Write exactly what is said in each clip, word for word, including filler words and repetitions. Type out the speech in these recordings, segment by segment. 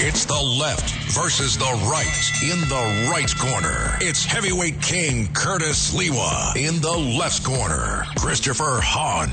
It's the left versus the right. In the right corner, it's heavyweight king Curtis Sliwa. In the left corner, Christopher Hahn.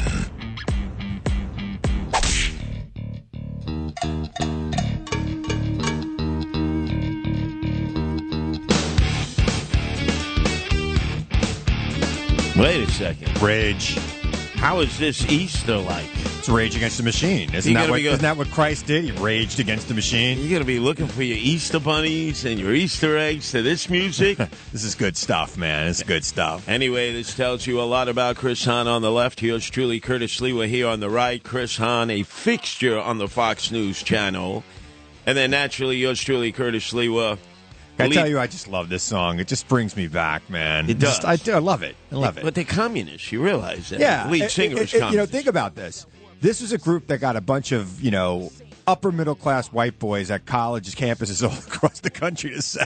Wait a second. Rage. How is this Easter like? It's Rage Against the Machine. Isn't that, what, go- isn't that what Christ did? He raged against the machine. You're going to be looking for your Easter bunnies and your Easter eggs to this music? This is good stuff, man. It's good stuff. Anyway, this tells you a lot about Chris Hahn on the left. Here's truly Curtis Sliwa here on the right. Chris Hahn, a fixture on the Fox News channel. And then naturally, yours truly, Curtis Sliwa. I tell you, I just love this song. It just brings me back, man. It does. Just, I, do, I love it. I love it. But they're communists. You realize that. Yeah. Lead singer it, is it, communist. You know, think about this. This is a group that got a bunch of, you know, upper middle class white boys at colleges, campuses all across the country to say,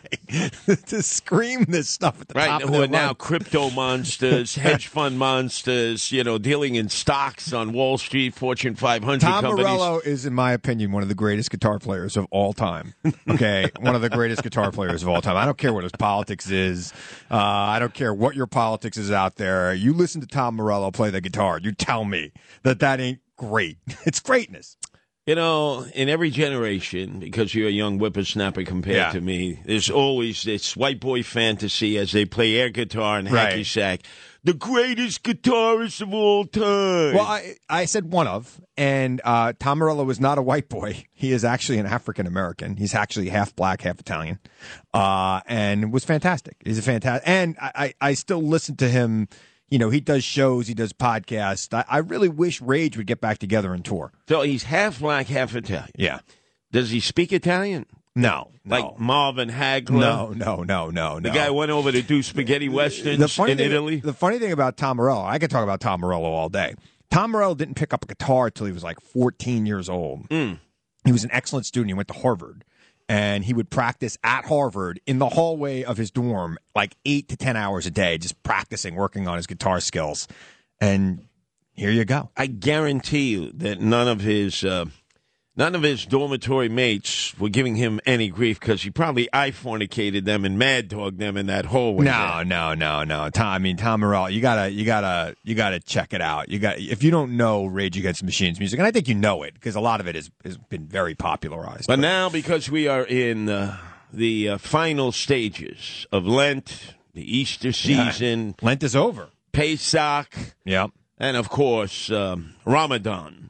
to scream this stuff at the right, top of who their are now lungs. crypto monsters, hedge fund monsters, you know, dealing in stocks on Wall Street, Fortune five hundred Tom companies. Morello is, in my opinion, one of the greatest guitar players of all time. Okay, one of the greatest guitar players of all time. I don't care what his politics is. Uh, I don't care what your politics is out there. You listen to Tom Morello play the guitar. You tell me that that ain't great. It's greatness. You know, in every generation, because you're a young whippersnapper compared Yeah. to me, there's always this white boy fantasy as they play air guitar and Right. hacky sack. The greatest guitarist of all time. Well, I, I said one of, and uh, Tom Morello is not a white boy. He is actually an African American. He's actually half black, half Italian, uh, and was fantastic. He's a fantastic, and I, I, I still listen to him. You know, he does shows, he does podcasts. I, I really wish Rage would get back together and tour. So he's half black, half Italian. Yeah. Does he speak Italian? No, no. Like Marvin Hagler? No, no, no, no, The no. guy went over to do spaghetti westerns the funny in thing, Italy? The funny thing about Tom Morello, I could talk about Tom Morello all day. Tom Morello didn't pick up a guitar until he was like fourteen years old. Mm. He was an excellent student. He went to Harvard. And he would practice at Harvard in the hallway of his dorm like eight to ten hours a day, just practicing, working on his guitar skills. And here you go. I guarantee you that none of his uh, none of his dormitory mates were giving him any grief because he probably eye-fornicated them and mad-dogged them in that hallway. No, no, no, no. Tom, I mean, Tom Morello, you gotta, you gotta, you gotta check it out. You got if you don't know Rage Against the Machine's music, and I think you know it because a lot of it has has been very popularized. But, but now, because we are in uh, the uh, final stages of Lent, the Easter season, yeah. Lent is over. Pesach, yep, and of course um, Ramadan.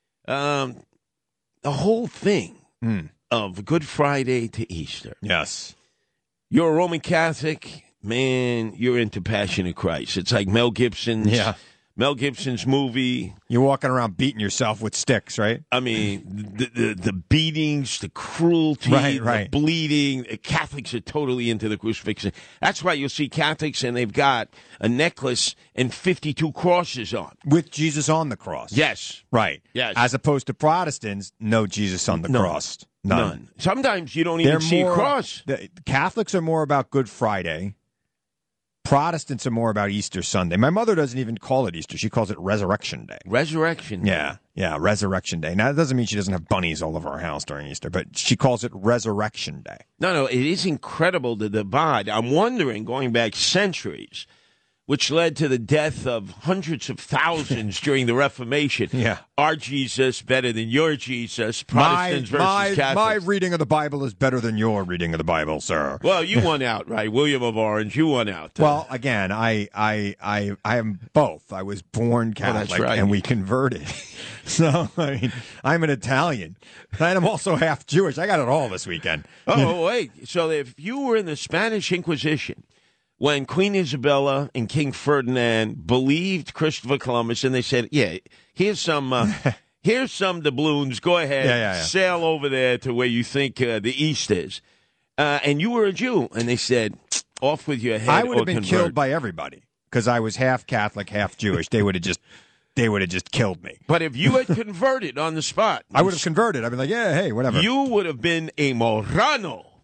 Um, the whole thing mm. of Good Friday to Easter. Yes. You're a Roman Catholic, man, you're into Passion of Christ. It's like Mel Gibson's yeah. Mel Gibson's movie. You're walking around beating yourself with sticks, right? I mean, the the, the beatings, the cruelty, right, right. the bleeding. Catholics are totally into the crucifixion. That's why you'll see Catholics and they've got a necklace and fifty-two crosses on. With Jesus on the cross. Yes. Right. Yes. As opposed to Protestants, no Jesus on the None. cross. None. None. Sometimes you don't even They're see more, a cross. The Catholics are more about Good Friday. Protestants are more about Easter Sunday. My mother doesn't even call it Easter. She calls it Resurrection Day. Resurrection Day. Yeah, yeah, Resurrection Day. Now, that doesn't mean she doesn't have bunnies all over her house during Easter, but she calls it Resurrection Day. No, no, it is incredible the divide. I'm wondering, going back centuries, which led to the death of hundreds of thousands during the Reformation. Yeah. Our Jesus better than your Jesus, Protestants my, versus my, Catholics. My reading of the Bible is better than your reading of the Bible, sir. Well, you won out, right? William of Orange, you won out. Well, again, I I I I am both. I was born Catholic, that's right. and we converted. So, I mean, I'm an Italian. And I'm also half Jewish. I got it all this weekend. Oh, wait. So if you were in the Spanish Inquisition, when Queen Isabella and King Ferdinand believed Christopher Columbus, and they said, yeah, here's some uh, here's some doubloons. Go ahead, Yeah, yeah, yeah. sail over there to where you think uh, the East is. Uh, and you were a Jew. And they said, off with your head. I would or have been convert. killed by everybody because I was half Catholic, half Jewish. They would have just they would have just killed me. But if you had converted on the spot, I would have converted. I'd be like, yeah, hey, whatever. you would have been a Morano.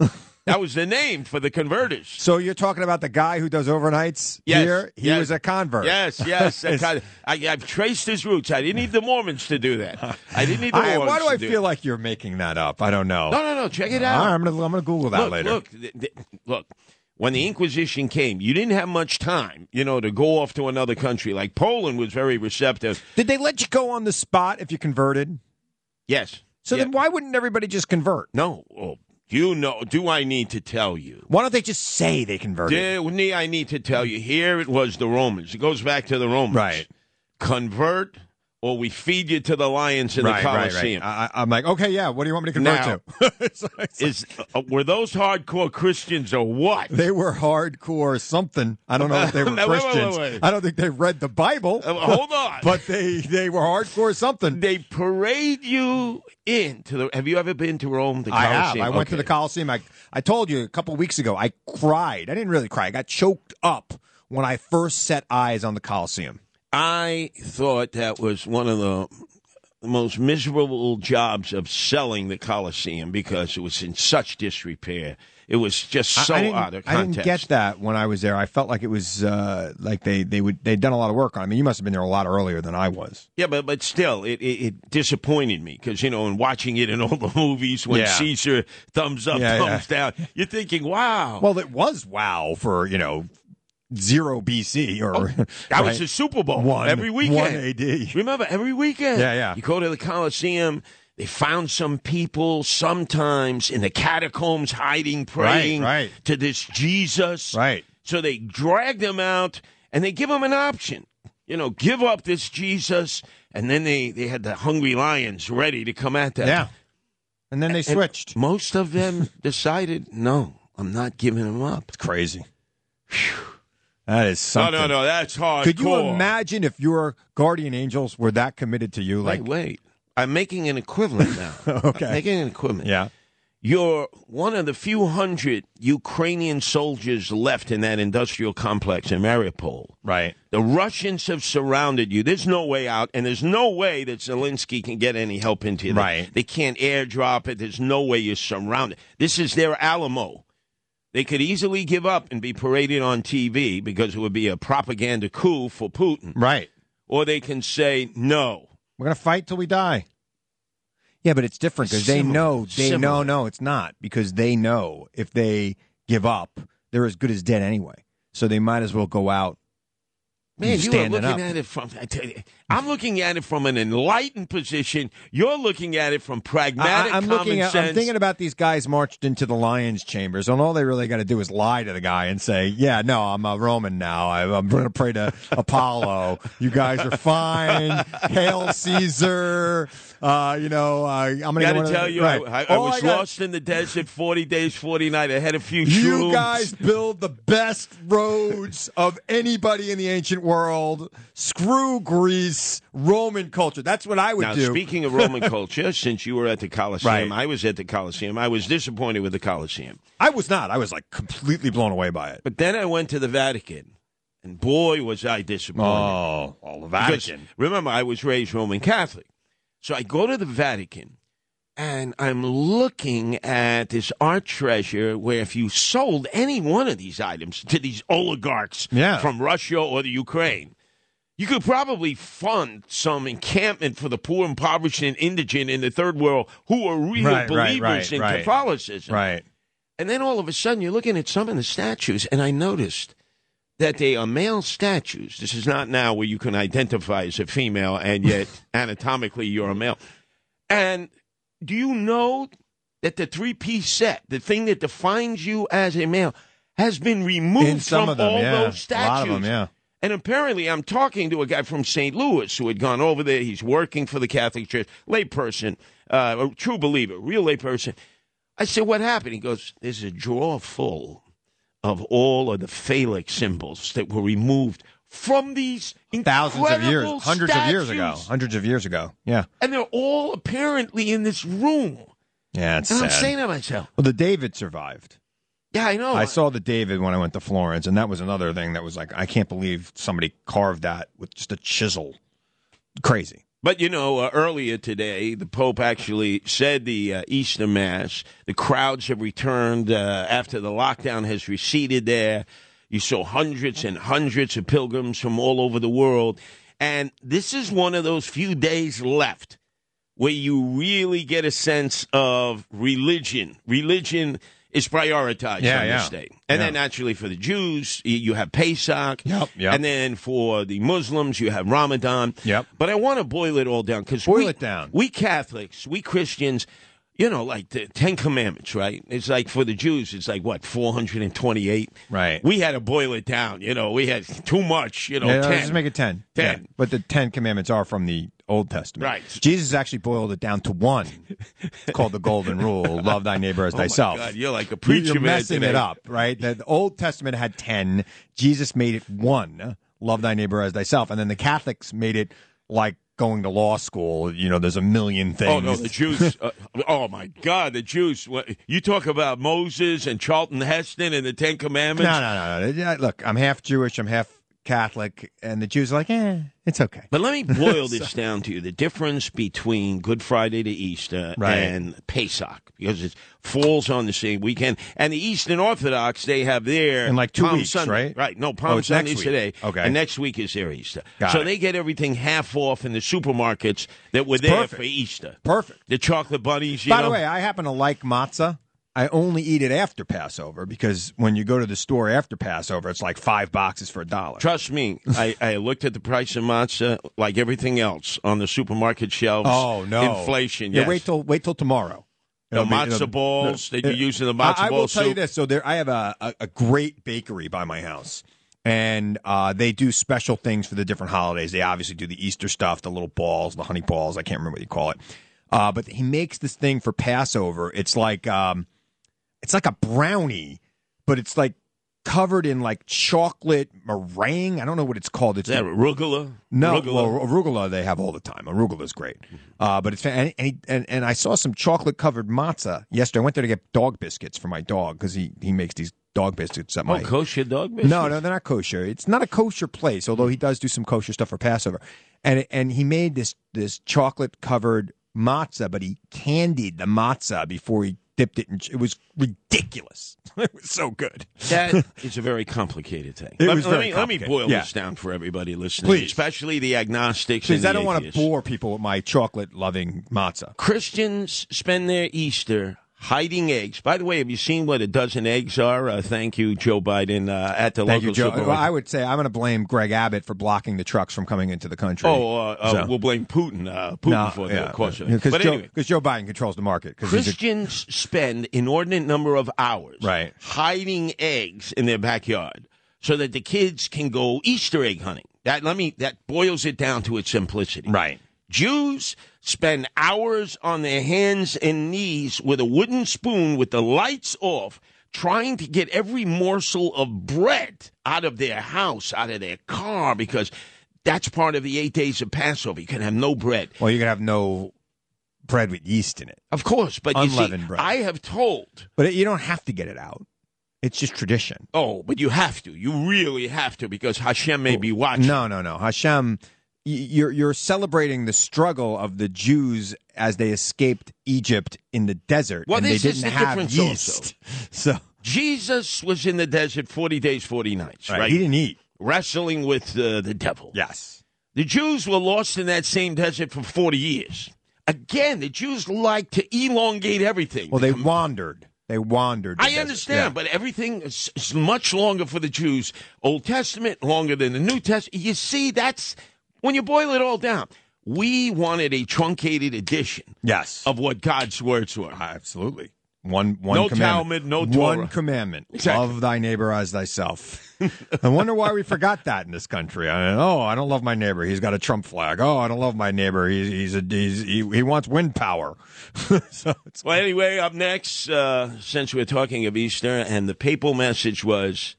That was the name for the converters. So you're talking about the guy who does overnights Yes, here? He yes. was a convert. Yes, yes. a con- I, I've traced his roots. I didn't need the Mormons to do that. I didn't need the I, Mormons why do I to feel do like you're making that up? I don't know. No, no, no. Check it All out. right, I'm gonna I'm gonna Google that look, later. Look, th- th- look. When the Inquisition came, you didn't have much time, you know, to go off to another country. Like Poland was very receptive. Did they let you go on the spot if you converted? Yes. So Yeah. then why wouldn't everybody just convert? No. Oh, you know. Do I need to tell you? Why don't they just say they converted? Do I need to tell you? Here it was the Romans. It goes back to the Romans. Right. Convert, or we feed you to the lions in right, the right, Colosseum. right. I, I'm like, okay, yeah. What do you want me to convert Now, to? It's like- it's like- Is uh, were those hardcore Christians or what? they were hardcore something. I don't know if they were Wait, wait, wait, Christians. wait. I don't think they read the Bible. Uh, hold on. But they they were hardcore something. They parade you into the. Have you ever been to Rome? The I have. Colosseum? I went to Okay. the Coliseum. I I told you a couple weeks ago. I cried. I didn't really cry. I got choked up when I first set eyes on the Coliseum. I thought that was one of the most miserable jobs of selling the Coliseum because it was in such disrepair. It was just so I, I didn't, out of I context. didn't get that when I was there. I felt like it was uh, like they they would they'd done a lot of work on it. I mean, you must have been there a lot earlier than I was. Yeah, but but still, it, it, it disappointed me because, you know, in watching it in all the movies when Yeah. Caesar thumbs up, Yeah, thumbs down, you're thinking, wow. Well, it was wow for you know zero B C or Oh, that right? was the Super Bowl One- every weekend. one A D. Remember, every weekend. Yeah, yeah. You go to the Coliseum. They found some people sometimes in the catacombs hiding, praying Right, right. to this Jesus. Right. So they drag them out and they give them an option. You know, give up this Jesus. And then they, they had the hungry lions ready to come at them. Yeah, and then they And switched. most of them decided, no, I'm not giving them up. It's crazy. That is No, something. no, no, that's hardcore. Could you imagine if your guardian angels were that committed to you? Like, Wait, wait. I'm making an equivalent now. Okay. I'm making an equivalent. yeah, You're one of the few hundred Ukrainian soldiers left in that industrial complex in Mariupol. right. The Russians have surrounded you. There's no way out, and there's no way that Zelensky can get any help into you. They- Right. They can't airdrop it. There's no way you're surrounded. This is their Alamo. They could easily give up and be paraded on T V because it would be a propaganda coup for Putin. Right. Or they can say, no. We're gonna fight till we die. Yeah, but it's different because they Similar. know they Similar. know. No, it's not because they know if they give up, they're as good as dead anyway. So they might as well go out. Man, you are standing looking up. at it from. I tell you, I'm looking at it from an enlightened position. You're looking at it from pragmatic I, I'm common looking at. sense. I'm thinking about these guys marched into the lions' chambers, and all they really got to do is lie to the guy and say, "Yeah, no, I'm a Roman now. I, I'm going to pray to Apollo. You guys are fine. Hail Caesar. Uh, you know, uh, I'm going Got to to tell you, right. I, I, I All was got- lost in the desert forty days, forty nights. I had a few You shrooms. guys build the best roads of anybody in the ancient world. Screw Greece, Roman culture. That's what I would Now, do. speaking of Roman culture, since you were at the Colosseum, Right. I was at the Colosseum. I was disappointed with the Colosseum. I was not. I was like completely blown away by it. But then I went to the Vatican, and boy, was I disappointed. Oh, all the Because, Vatican. remember, I was raised Roman Catholic. So I go to the Vatican, and I'm looking at this art treasure where if you sold any one of these items to these oligarchs Yeah. from Russia or the Ukraine, you could probably fund some encampment for the poor, impoverished, and indigent in the third world who are real Right, right, believers right, in right. Catholicism. Right. And then all of a sudden, you're looking at some of the statues, and I noticed that they are male statues. This is not now where you can identify as a female, and yet anatomically you're a male. And do you know that the three-piece set, the thing that defines you as a male, has been removed In some from of them, all yeah. those statues? A lot of them, yeah. And apparently, I'm talking to a guy from Saint Louis who had gone over there. He's working for the Catholic Church, layperson, uh, a true believer, real layperson. I said, what happened? He goes, there's a drawer full of all of the phallic symbols that were removed from these Thousands of years, incredible hundreds of years ago. statues. Hundreds of years ago. Yeah. And they're all apparently in this room. Yeah, it's And I'm sad. saying to myself, Well, the David survived. yeah, I know. I saw the David when I went to Florence, and that was another thing that was like, I can't believe somebody carved that with just a chisel. Crazy. But, you know, uh, earlier today, the Pope actually said the uh, Easter Mass. The crowds have returned uh, after the lockdown has receded there. You saw hundreds and hundreds of pilgrims from all over the world. And this is one of those few days left where you really get a sense of religion. Religion is prioritized yeah, on yeah. this day. And yeah. then naturally for the Jews, you have Pesach. Yep, yep. And then for the Muslims, you have Ramadan. Yep. But I want to boil it all down because Boil we, it down. we Catholics, we Christians, you know, like the Ten Commandments, right? It's like for the Jews, it's like, what, four hundred twenty-eight? Right. We had to boil it down. You know, we had too much, you know, Yeah, ten. let's make it ten. ten. Yeah. But the Ten Commandments are from the Old Testament. Right. Jesus actually boiled it down to one. It's called the Golden Rule: love thy neighbor as Oh, thyself. my God, you're like a preacher, You're man, messing today. it up, right? The, the Old Testament had ten. Jesus made it one: love thy neighbor as thyself. And then the Catholics made it like going to law school. You know, there's a million things. Oh, no, the Jews. Uh, oh, my God, the Jews. What, you talk about Moses and Charlton Heston and the Ten Commandments. No, no, no, no. Yeah, look, I'm half Jewish. I'm half Catholic, and the Jews are like, eh, it's okay. But let me boil this down to you. The difference between Good Friday to Easter Right. and Pesach, because it falls on the same weekend. And the Eastern Orthodox, they have their In like two Palm weeks, Sunday. right? Right. No, Palm Oh, it's next Sunday's week. today. Okay. And next week is their Easter. Got so it. they get everything half off in the supermarkets that were there perfect. for Easter. Perfect. The chocolate bunnies, you By know. the way, I happen to like matzah. I only eat it after Passover because when you go to the store after Passover, it's like five boxes for a dollar. Trust me, I, I looked at the price of matzah like everything else on the supermarket shelves. Oh no, Inflation, Yeah, yes. wait till wait till tomorrow. The It'll be- matzo it'll- balls that you it- use in the matzo I, I ball will tell you soup. this. So there, I have a, a, a great bakery by my house, and uh, they do special things for the different holidays. They obviously do the Easter stuff, the little balls, the honey balls. I can't remember what you call it, uh, but he makes this thing for Passover. It's like um, it's like a brownie, but it's like covered in like chocolate meringue. I don't know what it's called. It's Is that arugula? no, Arugula? well, arugula they have all the time. Arugula is great, uh, but it's and, and, he, and and I saw some chocolate covered matzah yesterday. I went there to get dog biscuits for my dog because he, he makes these dog biscuits at Oh, my kosher dog biscuits? no no they're not kosher. It's not a kosher place, although he does do some kosher stuff for Passover, and and he made this this chocolate covered matzah, but he candied the matzah before he dipped it in. It was ridiculous. It was so good. That is a very complicated thing. It let, was let very me, let me complicated. boil Yeah. this down for everybody listening, Please. especially the agnostics Please, and the I don't want to atheists. bore people with my chocolate loving matzah. Christians spend their Easter hiding eggs. By the way, have you seen what a dozen eggs are? Uh, thank you, Joe Biden, uh, at the Thank local you, Joe. supermarket. Well, I would say I'm going to blame Greg Abbott for blocking the trucks from coming into the country. Oh, uh, uh, So- we'll blame Putin. Uh, Putin No, for the yeah, cause of it. because But Joe, anyway, 'cause Joe Biden controls the market. 'cause he's a- Christians spend inordinate number of hours Right. hiding eggs in their backyard so that the kids can go Easter egg hunting. That let me that boils it down to its simplicity. right. Jews spend hours on their hands and knees with a wooden spoon with the lights off, trying to get every morsel of bread out of their house, out of their car, because that's part of the eight days of Passover. You can have no bread. Well, you can have no bread with yeast in it, Of course, but you see, Unleavened bread. I have told. but it, you don't have to get it out. It's just tradition. Oh, but you have to. You really have to because Hashem may be watching. No, no, no. Hashem, y- you're you're celebrating the struggle of the Jews as they escaped Egypt in the desert, Well, and this they is didn't the have difference yeast. So Jesus was in the desert forty days, forty nights, right? he didn't eat. Wrestling with uh, the devil. Yes. The Jews were lost in that same desert for forty years. Again, the Jews like to elongate everything. Well, they wandered. They wandered. the I desert. understand, Yeah. but everything is, is much longer for the Jews. Old Testament, longer than the New Testament. You see, that's when you boil it all down. We wanted a truncated edition Yes. of what God's words were. Absolutely. One one No commandment. Talmud, no One Torah. commandment. Exactly. Love thy neighbor as thyself. I wonder why we forgot that in this country. I oh, I don't love my neighbor. He's got a Trump flag. Oh, I don't love my neighbor. He's he's a he's, he he wants wind power. So it's Well, anyway, up next, uh, since we're talking of Easter, and the papal message was,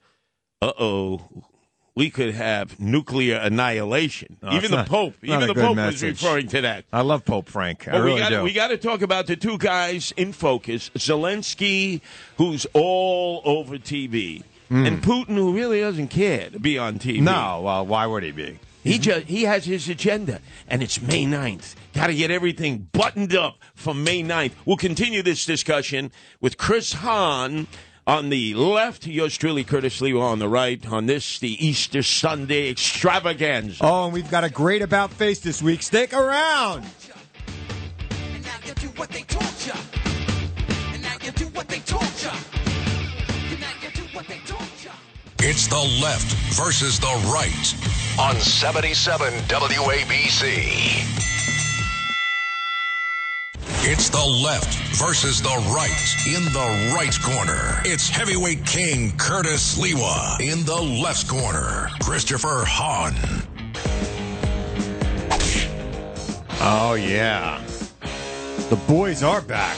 uh-oh, we could have nuclear annihilation. No, even it's the not- Pope, not even a the good Pope was message. referring to that. I love Pope Frank. I But really we got do. we got to talk about the two guys in focus: Zelensky, who's all over T V, and Putin, who really doesn't care to be on T V. no, well, why would he be? He just he has his agenda, and it's May ninth. Got to get everything buttoned up for May ninth. We'll continue this discussion with Chris Hahn on the left, yours truly, Curtis Lewa, on the right, on this, the Easter Sunday extravaganza. Oh, and we've got a great about face this week. Stick around. And now you do what they taught ya. And now you do what they taught ya. And now you do what they taught ya. It's the left versus the right on seventy-seven W A B C. It's the left versus the right in the right corner. It's heavyweight king Curtis Lewa in the left corner. Christopher Hahn. Oh, yeah. The boys are back.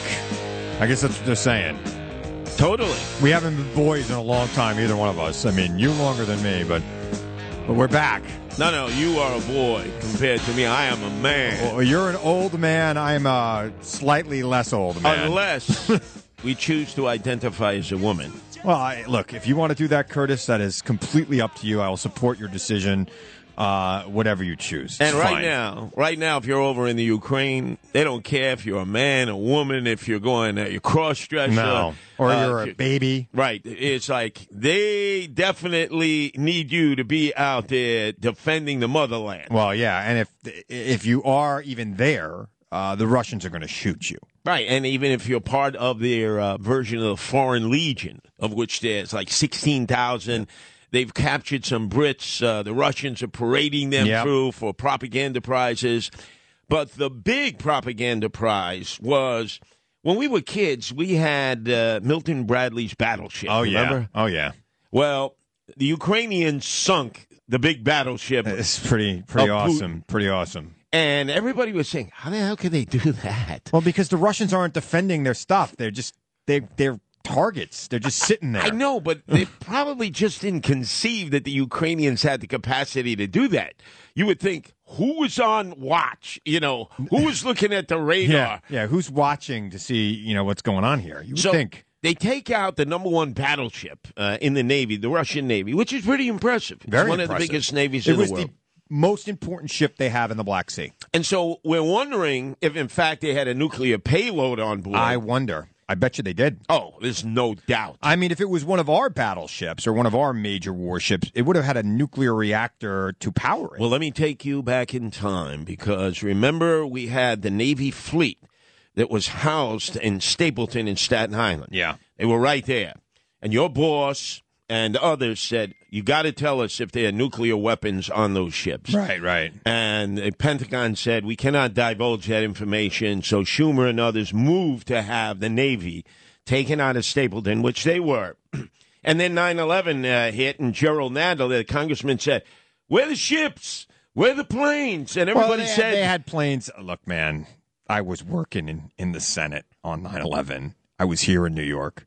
I guess that's what they're saying. Totally. We haven't been boys in a long time, either one of us. I mean, you longer than me, but but we're back. No, no, you are a boy compared to me. I am a man. Well, you're an old man. I'm a slightly less old man. Unless we choose to identify as a woman. Well, I, look, if you want to do that, Curtis, that is completely up to you. I will support your decision, uh, whatever you choose. And It's right fine. now, right now, if you're over in the Ukraine, they don't care if you're a man, a woman, if you're going, uh, you're cross-dresser. No. Or uh, you're a baby. Right. It's like they definitely need you to be out there defending the motherland. Well, yeah, and if if you are even there, uh, the Russians are going to shoot you. Right, and even if you're part of their uh, version of the Foreign Legion, of which there's like sixteen thousand, they've captured some Brits. Uh, the Russians are parading them Yep. through for propaganda prizes. But the big propaganda prize was, when we were kids, we had uh, Milton Bradley's Battleship. Oh, remember? yeah. Oh, yeah. Well, the Ukrainians sunk the big battleship. It's pretty pretty Of Putin. awesome. Pretty awesome. And everybody was saying, how the hell could they do that? Well, because the Russians aren't defending their stuff. They're just they they're targets. They're just sitting there. I know, but they probably just didn't conceive that the Ukrainians had the capacity to do that. You would think, who was on watch? You know, who was looking at the radar? Yeah, yeah. Who's watching to see you know what's going on here? You would So think. they take out the number one battleship uh, in the Navy, the Russian Navy, which is pretty impressive. It's Very one impressive. of the biggest navies It in was the world. the most important ship they have in the Black Sea. And so we're wondering if, in fact, they had a nuclear payload on board. I wonder. I bet you they did. oh, there's no doubt. I mean, if it was one of our battleships or one of our major warships, it would have had a nuclear reactor to power it. Well, let me take you back in time, because remember, we had the Navy fleet that was housed in Stapleton in Staten Island. Yeah. They were right there. And your boss and others said, you got to tell us if there are nuclear weapons on those ships. Right, right. And the Pentagon said, we cannot divulge that information. So Schumer and others moved to have the Navy taken out of Stapleton, which they were. And then nine eleven uh, hit, and Gerald Nadler, the congressman, said, where are the ships? Where are the planes? And everybody well, they, said, they had planes. Look, man, I was working in, in the Senate on nine eleven. I was here in New York.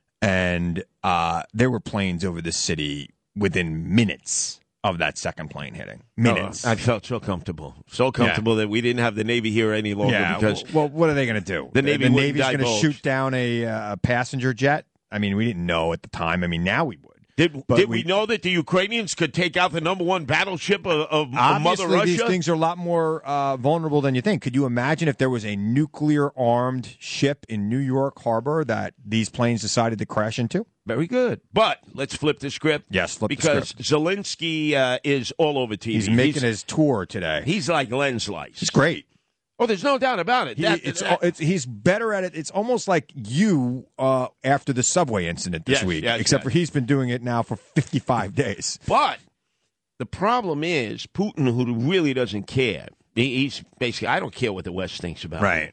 And uh, there were planes over the city within minutes of that second plane hitting. Minutes. Oh, I felt so comfortable. So comfortable yeah. that we didn't have the Navy here any longer. Yeah, because well, what are they going to do? The Navy the Navy's going to divulge. shoot down a uh, passenger jet? I mean, we didn't know at the time. I mean, now we would. Did, But did we, we- know that the Ukrainians could take out the number one battleship of, of, of Mother Obviously, Russia? these things are a lot more uh, vulnerable than you think. Could you imagine if there was a nuclear-armed ship in New York Harbor that these planes decided to crash into? Very good. But let's flip the script. Yes, flip the because script. Zelensky uh, is all over T V. He's making his tour today. He's like Lens Lice. He's great. Oh, there's no doubt about it. He, That- it's, that- it's he's better at it. It's almost like you uh, after the subway incident this Yes, week, yes, except yes. for he's been doing it now for fifty-five days. But the problem is Putin, who really doesn't care. He- He's basically, I don't care what the West thinks about me.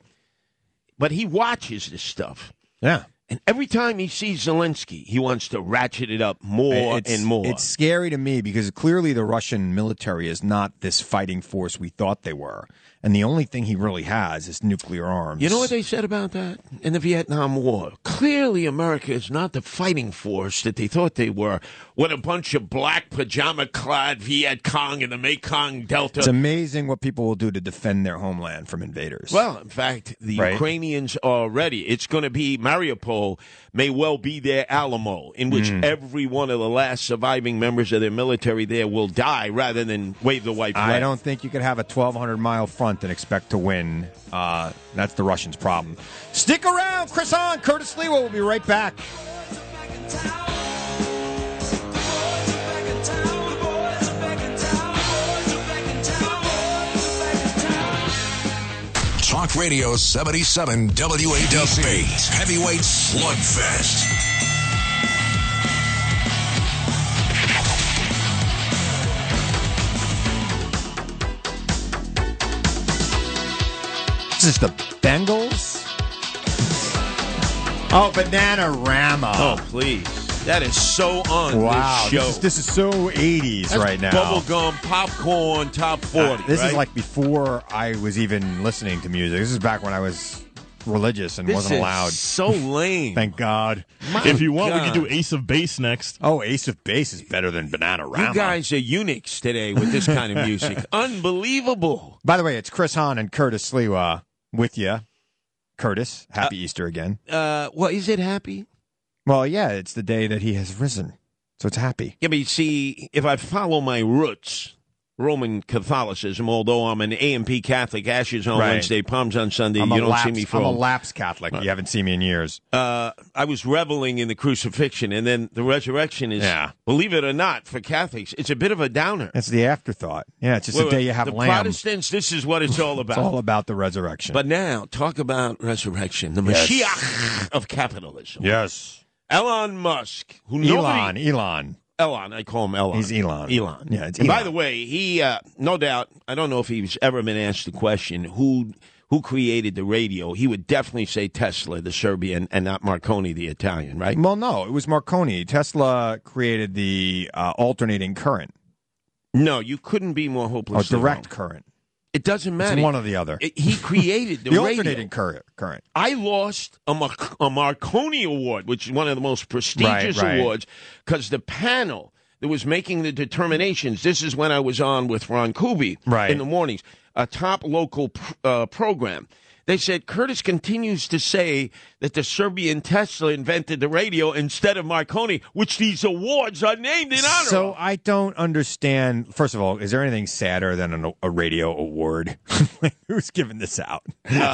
But he watches this stuff. Yeah. And every time he sees Zelensky, he wants to ratchet it up more It's, and more. It's scary to me because clearly the Russian military is not this fighting force we thought they were. and the only thing he really has is nuclear arms. You know what they said about that in the Vietnam War? Clearly, America is not the fighting force that they thought they were, with a bunch of black pajama-clad Viet Cong in the Mekong Delta. It's amazing what people will do to defend their homeland from invaders. Well, in fact, the Right. Ukrainians are ready. It's going to be Mariupol may well be their Alamo, in which Mm. every one of the last surviving members of their military there will die rather than wave the white flag. I don't think you could have a twelve hundred mile front and expect to win. Uh, that's the Russians' problem. Stick around, Chris on, Curtis Lewa. We'll be right back. Talk Radio seventy-seven W A D C. Heavyweight Slugfest. This is the Bengals. Oh, Bananarama. Oh, please. That is so on Wow, this show. this is, this is so eighties That's right now. Bubblegum, popcorn, top forty. Uh, this right? is like before I was even listening to music. This is back when I was religious and This wasn't is allowed. so lame. Thank God. My If you want, God. we could do Ace of Base next. Oh, Ace of Base is better than Bananarama. You guys are eunuchs today with this kind of music. Unbelievable. By the way, it's Chris Hahn and Curtis Sliwa with you. Curtis, happy Easter again. Uh, well, is it happy? Well, yeah, it's the day that he has risen, so it's happy. Yeah, but you see, if I follow my roots, Roman Catholicism, although I'm an A M P Catholic, Ashes on Right. Wednesday, Palms on Sunday, I'm you a don't lapsed, see me from. I'm a lapsed Catholic. You haven't seen me in years. uh, I was reveling in the crucifixion, and then the resurrection is, Yeah. believe it or not, for Catholics, it's a bit of a downer. It's the afterthought. Yeah, it's just Well, the day you have the lamb. Protestants, this is what it's all about. It's all about the resurrection. But now, talk about resurrection, the Yes. Mashiach of capitalism. yes. Elon Musk, who Elon, nobody... Elon. Elon, I call him Elon. He's Elon. Elon. Yeah, it's And by Elon. the way, he, uh, no doubt, I don't know if he's ever been asked the question, who who created the radio. He would definitely say Tesla, the Serbian, and not Marconi, the Italian, right? Well, no, it was Marconi. Tesla created the uh, alternating current No, you couldn't be more or hopelessly direct wrong. current. It doesn't It's matter. one or the other. It- he created the, the radio. alternating current. current. I lost a, Mar- a Marconi Award, which is one of the most prestigious Right, right. awards, because the panel that was making the determinations, this is when I was on with Ron Kuby Right. in the mornings, a top local pr- uh, program. They said, Curtis continues to say that the Serbian Tesla invented the radio instead of Marconi, which these awards are named in honor So of. I don't understand. First of all, is there anything sadder than an, a radio award? Like, who's giving this out?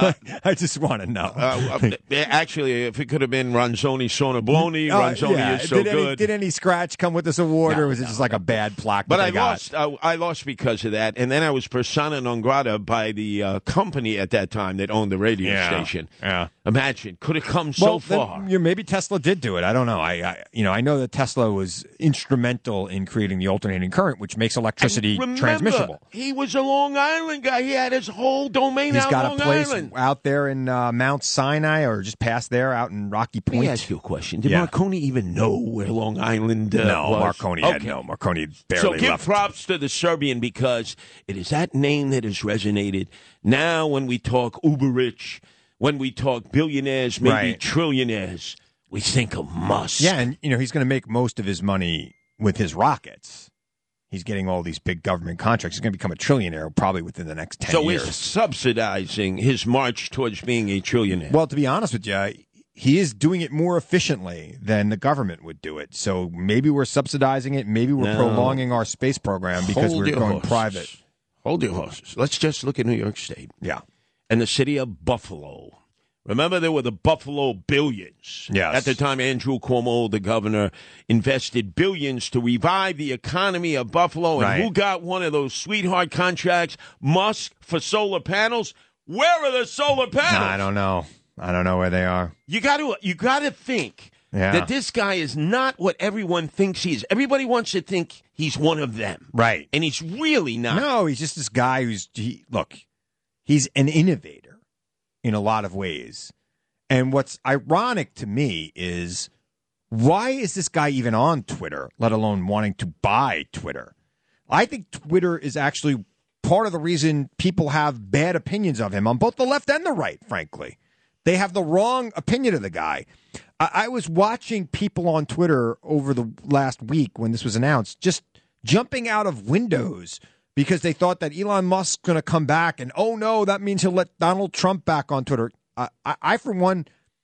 I just want to know. Uh, uh, actually, if it could have been Ronzoni Sonabloni, Uh, Ronzoni yeah. is so did any, good. Did any scratch come with this award, No, or was it no, just like a bad plaque? But that I they got? lost. I, I lost because of that, and then I was persona non grata by the uh, company at that time that owned the radio Yeah, station. yeah. Imagine, could have come Well, so then, far. you know, maybe Tesla did do it. I don't know. I, I, you know, I know that Tesla was instrumental in creating the alternating current, which makes electricity Remember, transmissible. he was a Long Island guy. He had his whole domain He's out got Long a place Island. out there in uh, Mount Sinai, or just past there, out in Rocky Let me Point. ask you a question. Did Yeah. Marconi even know where Long Island uh, no, was? Marconi had Okay. no. Marconi So barely give left. props to the Serbian, because it is that name that has resonated. Now when we talk uber rich, when we talk billionaires, maybe Right. trillionaires, we think of Musk. Yeah, and you know he's going to make most of his money with his rockets. He's getting all these big government contracts. He's going to become a trillionaire probably within the next ten So years. he's subsidizing his march towards being a trillionaire. Well, to be honest with you, he is doing it more efficiently than the government would do it. So maybe we're subsidizing it. Maybe we're No. prolonging our space program because Hold we're your going horses. private. Hold your horses. Let's just look at New York State Yeah. and the city of Buffalo. Remember, there were the Buffalo Billions. Yes. At the time, Andrew Cuomo, the governor, invested billions to revive the economy of Buffalo. And Right. who got one of those sweetheart contracts? Musk for solar panels. Where are the solar panels? I don't know. I don't know where they are. You got to you got to think Yeah. that this guy is not what everyone thinks he is. Everybody wants to think he's one of them, Right. and he's really not. No, he's just this guy who's he, look. He's an innovator in a lot of ways, and what's ironic to me is why is this guy even on Twitter, let alone wanting to buy Twitter? I think Twitter is actually part of the reason people have bad opinions of him on both the left and the right, frankly. They have the wrong opinion of the guy. I, I was watching people on Twitter over the last week when this was announced, just jumping out of windows because they thought that Elon Musk's going to come back, and, oh, no, that means he'll let Donald Trump back on Twitter. I, I, I, for one,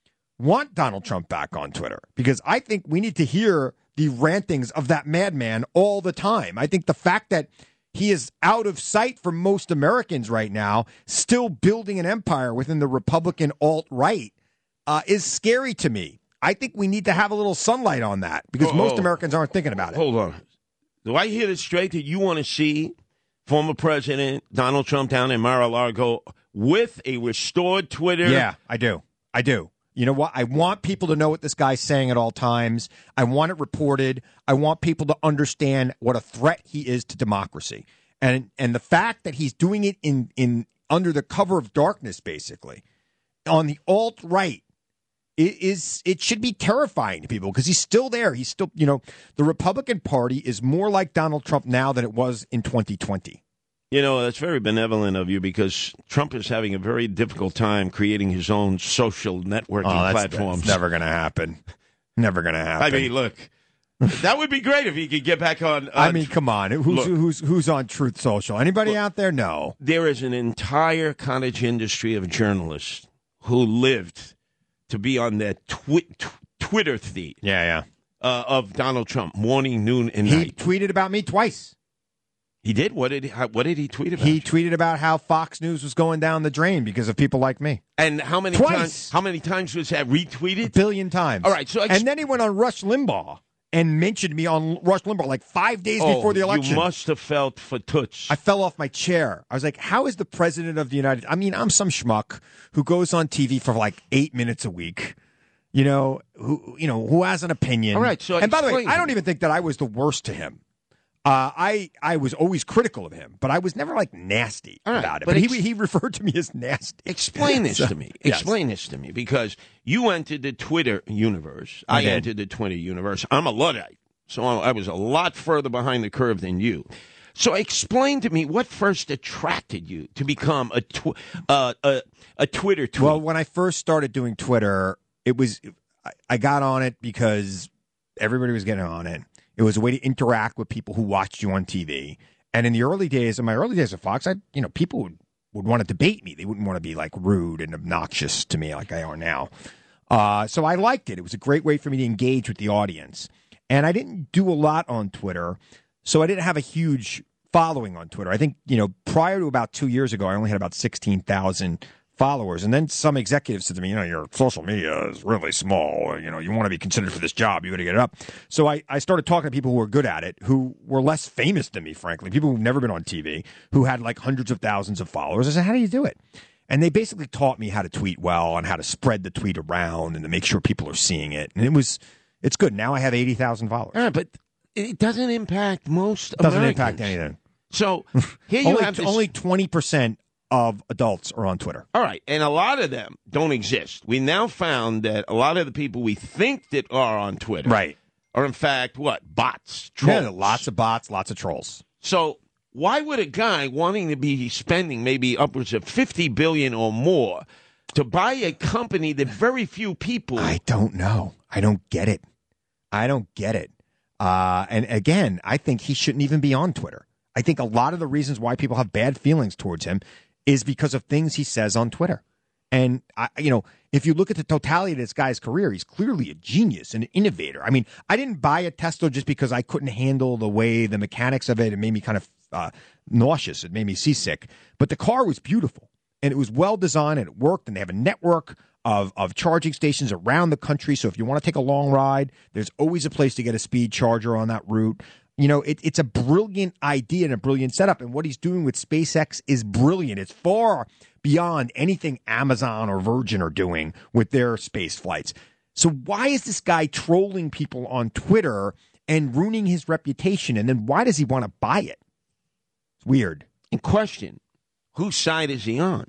want Donald Trump back on Twitter because I think we need to hear the rantings of that madman all the time. I think the fact that he is out of sight for most Americans right now, still building an empire within the Republican alt-right, uh, is scary to me. I think we need to have a little sunlight on that because oh, most oh, Americans aren't thinking about it. Hold on. Do I hear this straight that you want to see former President Donald Trump down in Mar-a-Lago with a restored Twitter? Yeah, I do. I do. You know what? I want people to know what this guy's saying at all times. I want it reported. I want people to understand what a threat he is to democracy. And and the fact that he's doing it in, in under the cover of darkness, basically, on the alt-right, it, is, it should be terrifying to people because he's still there. He's still, you know, the Republican Party is more like Donald Trump now than it was in twenty twenty. You know, that's very benevolent of you because Trump is having a very difficult time creating his own social networking oh, that's, platforms. That's never going to happen. Never going to happen. I mean, look, that would be great if he could get back on. on I mean, come on. Who's, look, who's, who's on Truth Social? Anybody look, out there? No. There is an entire cottage industry of journalists who lived to be on that twi- t- Twitter feed yeah, yeah. Uh, of Donald Trump, morning, noon, and he night. He tweeted about me twice. He did? What did he, what did he tweet about? He tweeted about how Fox News was going down the drain because of people like me. And how many Twice. times? How many times was that retweeted? A billion times. All right. So ex- and then he went on Rush Limbaugh and mentioned me on Rush Limbaugh like five days oh, before the election. You must have felt for toots. I fell off my chair. I was like, "How is the president of the United?" I mean, I'm some schmuck who goes on T V for like eight minutes a week. You know, who you know who has an opinion. All right. So and by the way, explain. I don't even think that I was the worst to him. Uh, I I was always critical of him, but I was never like nasty right, about it. but But ex- he he referred to me as nasty. Explain this So, to me. yes. Explain this to me because you entered the Twitter universe. I I, did. entered the Twitter universe. I'm a Luddite, so I was a lot further behind the curve than you. So explain to me what first attracted you to become a tw- uh, a, a Twitter tweet. Well, when I first started doing Twitter, it was I, I got on it because everybody was getting on it. It was a way to interact with people who watched you on T V. And in the early days, in my early days of Fox, I, you know, people would, would want to debate me. They wouldn't want to be like rude and obnoxious to me like I are now. Uh, so I liked it. It was a great way for me to engage with the audience. And I didn't do a lot on Twitter, so I didn't have a huge following on Twitter. I think, you know, prior to about two years ago, I only had about sixteen thousand followers. And then some executives said to me, you know, your social media is really small. You know, you want to be considered for this job. You got to get it up. So I, I started talking to people who were good at it, who were less famous than me, frankly, people who've never been on T V, who had like hundreds of thousands of followers. I said, how do you do it? And they basically taught me how to tweet well and how to spread the tweet around and to make sure people are seeing it. And it was, it's good. Now I have eighty thousand followers. Uh, but it doesn't impact most It doesn't Americans. impact anything. So here you only, have this, only twenty percent of adults are on Twitter. All right, and a lot of them don't exist. We now found that a lot of the people we think that are on Twitter Right. are in fact what? Bots, trolls. Yeah, lots of bots, lots of trolls. So why would a guy wanting to be spending maybe upwards of fifty billion dollars or more to buy a company that very few people I don't know. I don't get it. I don't get it. Uh, and again, I think he shouldn't even be on Twitter. I think a lot of the reasons why people have bad feelings towards him is because of things he says on Twitter. And, I, you know, if you look at the totality of this guy's career, he's clearly a genius, an innovator. I mean, I didn't buy a Tesla just because I couldn't handle the way the mechanics of it. It made me kind of uh, nauseous. It made me seasick. But the car was beautiful, and it was well designed, and it worked, and they have a network of, of charging stations around the country. So if you want to take a long ride, there's always a place to get a speed charger on that route. You know, it, it's a brilliant idea and a brilliant setup. And what he's doing with SpaceX is brilliant. It's far beyond anything Amazon or Virgin are doing with their space flights. So why is this guy trolling people on Twitter and ruining his reputation? And then why does he want to buy it? It's weird. in question, whose side is he on?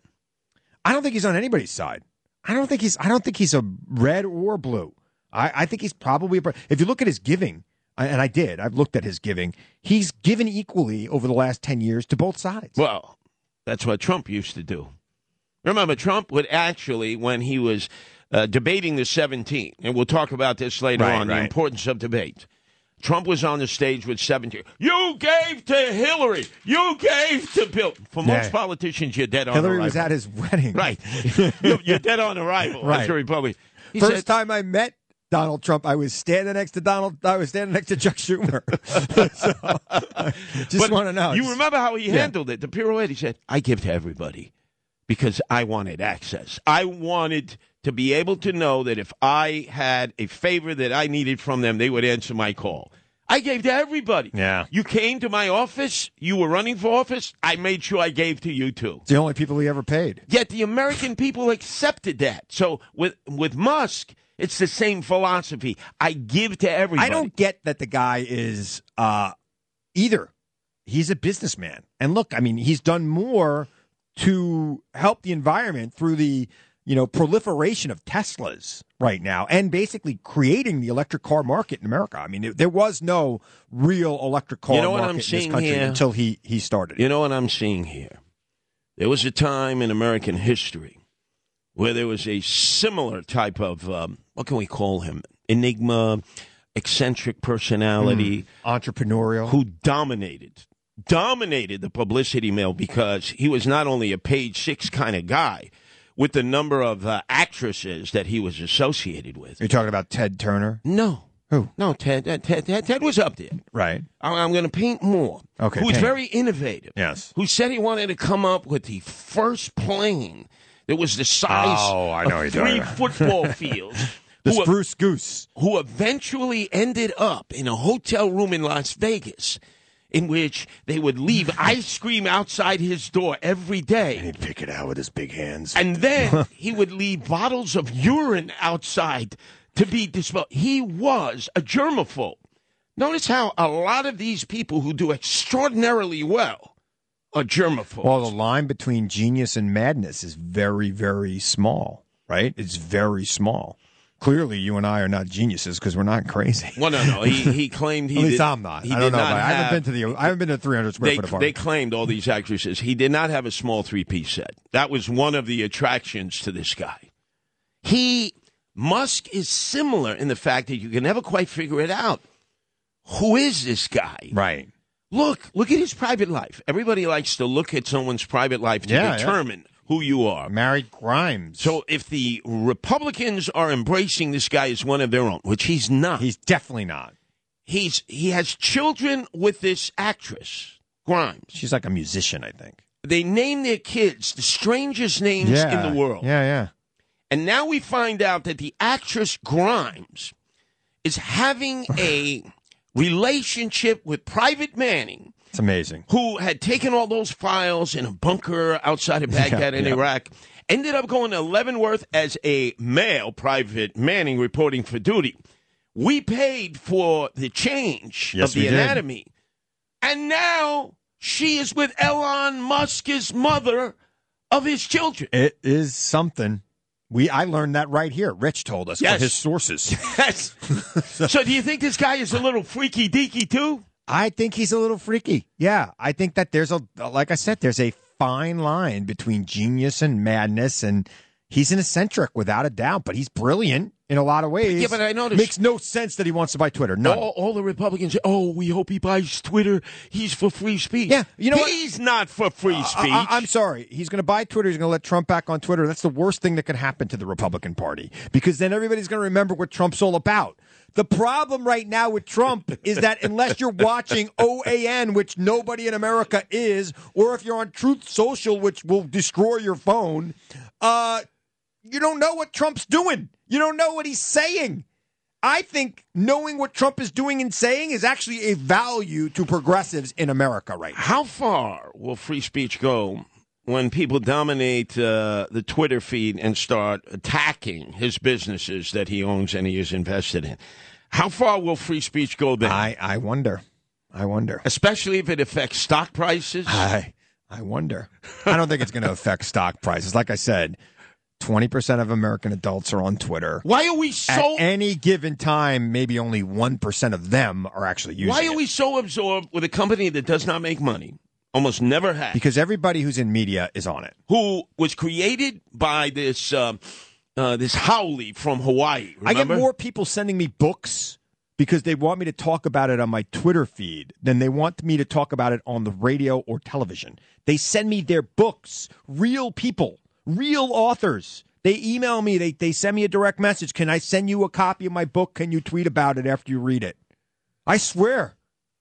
I don't think he's on anybody's side. I don't think he's. I don't think he's a red or blue. I, I think he's probably. A, if you look at his giving, I, and I did. I've looked at his giving. He's given equally over the last ten years to both sides. Well, that's what Trump used to do. Remember, Trump would actually, when he was uh, debating the seventeen, and we'll talk about this later Right, on, right. the importance of debate. Trump was on the stage with seventeen. You gave to Hillary. You gave to Bill. For most Yeah. politicians, you're dead on Hillary arrival. was at his wedding. Right. You're you're dead on arrival. Right. That's a Republican. He First said, time I met Donald Trump, I was standing next to Donald. I was standing next to Chuck Schumer. so, I just but want to know. You Just- remember how he Yeah. handled it? The pirouette, he said, I give to everybody because I wanted access. I wanted to be able to know that if I had a favor that I needed from them, they would answer my call. I gave to everybody. Yeah. You came to my office. You were running for office. I made sure I gave to you, too. It's the only people he ever paid. Yet the American people accepted that. So with with Musk, it's the same philosophy. I give to everybody. I don't get that the guy is uh, either. He's a businessman. And look, I mean, he's done more to help the environment through the, you know, proliferation of Teslas right now and basically creating the electric car market in America. I mean, it, there was no real electric car You know what market I'm in this seeing country here? until he, he started. You know what I'm seeing here? There was a time in American history where there was a similar type of, um, what can we call him? Enigma, eccentric personality Entrepreneurial. who dominated, dominated the publicity mill because he was not only a page six kind of guy with the number of uh, actresses that he was associated with. You're talking about Ted Turner? No. Who? No, Ted, uh, Ted, Ted, Ted was up there. Right. I- I'm going to paint more. Okay, Who's paint. very innovative. Yes. Who said he wanted to come up with the first plane that was the size Oh, I know of what you're three talking football fields. The who, Spruce Goose. who eventually ended up in a hotel room in Las Vegas in which they would leave ice cream outside his door every day. He'd pick it out with his big hands. And then he would leave bottles of urine outside to be disposed. He was a germaphobe. Notice how a lot of these people who do extraordinarily well are germaphobes. Well, the line between genius and madness is very, very small, right? It's very small. Clearly, you and I are not geniuses because we're not crazy. well, no, no. He, he claimed he At least did, I'm not. He I did don't know. not But I have, haven't been to the. I haven't been to three hundred square they, foot they apartment. claimed, all these actresses, he did not have a small three-piece set. That was one of the attractions to this guy. He, Musk is similar in the fact that you can never quite figure it out. Who is this guy? Right. Look, look at his private life. Everybody likes to look at someone's private life to Yeah, yeah. determine who you are. Married Grimes. So if the Republicans are embracing this guy as one of their own, which he's not, he's definitely not. he's he has children with this actress, Grimes. She's like a musician, I think. They name their kids the strangest names Yeah. in the world. Yeah, yeah. And now we find out that the actress Grimes is having a relationship with Private Manning, It's amazing. who had taken all those files in a bunker outside of Baghdad Yeah, in yeah. Iraq, ended up going to Leavenworth as a male Private Manning reporting for duty. We paid for the change Yes, of the we did. anatomy. And now she is with Elon Musk's mother of his children. It is something. We I learned that right here. Rich told us Yes. from his sources. Yes. So do you think this guy is a little freaky deaky too? I think he's a little freaky. Yeah, I think that there's a, like I said, there's a fine line between genius and madness, and he's an eccentric without a doubt, but he's brilliant in a lot of ways. Yeah, but I noticed- Makes no sense that he wants to buy Twitter. None. All, all the Republicans say, oh, we hope he buys Twitter. He's for free speech. Yeah, you know what? He's not for free speech. I, I, I'm sorry. He's going to buy Twitter. He's going to let Trump back on Twitter. That's the worst thing that could happen to the Republican Party because then everybody's going to remember what Trump's all about. The problem right now with Trump is that unless you're watching O A N, which nobody in America is, or if you're on Truth Social, which will destroy your phone, uh, you don't know what Trump's doing. You don't know what he's saying. I think knowing what Trump is doing and saying is actually a value to progressives in America right now. How far will free speech go when people dominate uh, the Twitter feed and start attacking his businesses that he owns and he is invested in? How far will free speech go then? I, I wonder. I wonder. Especially if it affects stock prices? I I wonder. I don't think it's going to affect stock prices. Like I said, twenty percent of American adults are on Twitter. Why are we so... At any given time, maybe only one percent of them are actually using it. Why are we so absorbed with a company that does not make money, almost never has, Because everybody who's in media is on it. who was created by this um, uh, this Howley from Hawaii, remember? I get more people sending me books because they want me to talk about it on my Twitter feed than they want me to talk about it on the radio or television. They send me their books, real people, real authors. They email me. They they send me a direct message. Can I send you a copy of my book? Can you tweet about it after you read it? I swear.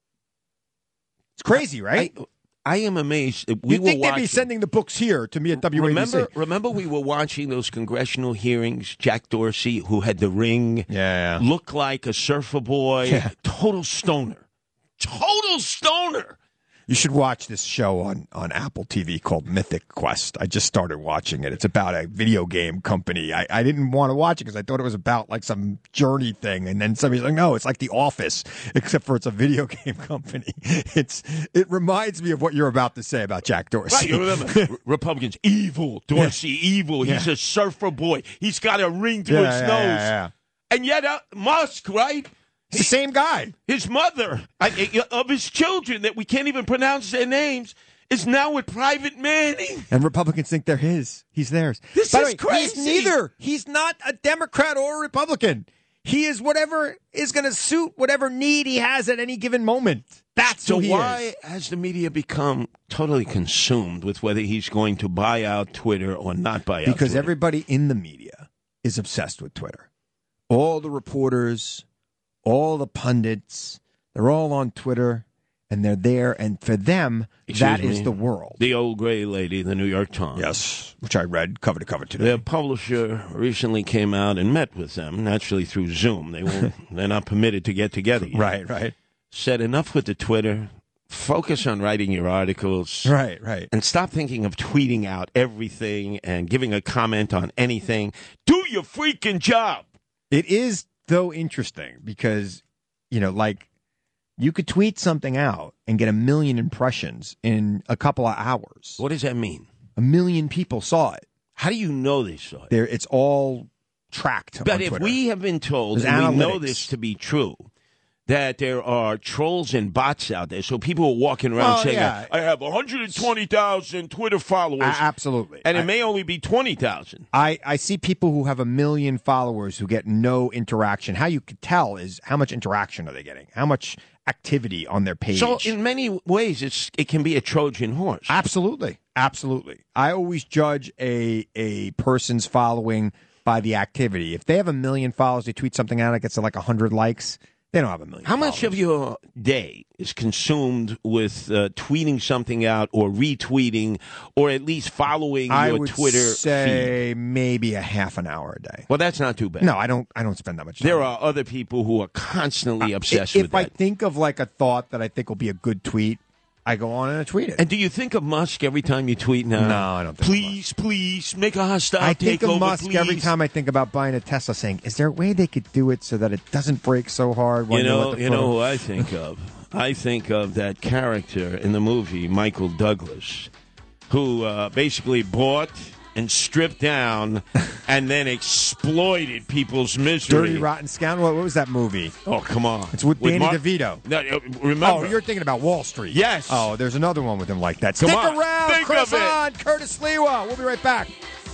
It's crazy, right? I, I am amazed. We You'd were think they'd watching, be sending the books here to me at W A B C. Remember, remember we were watching those congressional hearings, Jack Dorsey, who had the ring, Yeah, yeah. looked like a surfer boy, Yeah. total stoner. Total stoner. You should watch this show on, on Apple T V called Mythic Quest. I just started watching it. It's about a video game company. I, I didn't want to watch it because I thought it was about like some journey thing. And then somebody's like, no, it's like The Office, except for it's a video game company. It's It reminds me of what you're about to say about Jack Dorsey. Right, you remember, R- Republicans, evil, Dorsey, evil. He's Yeah. a surfer boy. He's got a ring to Yeah, his yeah, nose. yeah, yeah. And yet, uh, Musk, right? It's the same guy. His mother, I, I- of his children that we can't even pronounce their names, is now with Private Manning. And Republicans think they're his. He's theirs. This By the is way, crazy. He's neither. He's not a Democrat or a Republican. He is whatever is going to suit whatever need he has at any given moment. That's So who he why is. has the media become totally consumed with whether he's going to buy out Twitter or not buy out Because Twitter? everybody in the media is obsessed with Twitter. All the reporters, all the pundits, they're all on Twitter, and they're there. And for them, Excuse that me? is the world. The old gray lady, the New York Times. Yes, which I read cover to cover today. Their publisher recently came out and met with them, naturally through Zoom. They won't, they're not permitted to get together yet. Right, right, Said enough with the Twitter. Focus on writing your articles. right, right. And stop thinking of tweeting out everything and giving a comment on anything. Do your freaking job. It is, though, interesting because, you know, like you could tweet something out and get a million impressions in a couple of hours. What does that mean? A million people saw it. How do you know they saw it? There, it's all tracked on But if Twitter. we have been told, There's and we know analytics. this to be true, that there are trolls and bots out there, so people are walking around Well, saying, yeah. I have one hundred twenty thousand Twitter followers, A- absolutely. and it I- may only be twenty thousand. I, I see people who have a million followers who get no interaction. How you could tell is how much interaction are they getting? How much activity on their page? So in many ways, it's it can be a Trojan horse. Absolutely. Absolutely. I always judge a a person's following by the activity. If they have a million followers, they tweet something out, it gets like one hundred likes. They don't have a million How much followers. of your day is consumed with uh, tweeting something out or retweeting or at least following I your would Twitter feed? say maybe a half an hour a day. Well, that's not too bad. No, I don't I don't spend that much time. There are other people who are constantly obsessed if with I that. think of like a thought that I think will be a good tweet, I go on and I tweet it. And do you think of Musk every time you tweet now? No, I don't think of Please, please, make a hostile I think takeover, of Musk please. every time I think about buying a Tesla, saying, "Is there a way they could do it so that it doesn't break so hard?" When You you know, let the you know pro- who I think of? I think of that character in the movie, Michael Douglas, who uh, basically bought and stripped down and then exploited people's misery. Dirty Rotten Scoundrel. What, what was that movie? Oh, come on. It's with Danny Mar- DeVito. No, uh, remember. Oh, you're thinking about Wall Street. Yes. Oh, there's another one with him like that. Come Stick on, around, think Chris of it. on, Curtis Lewa. We'll be right back.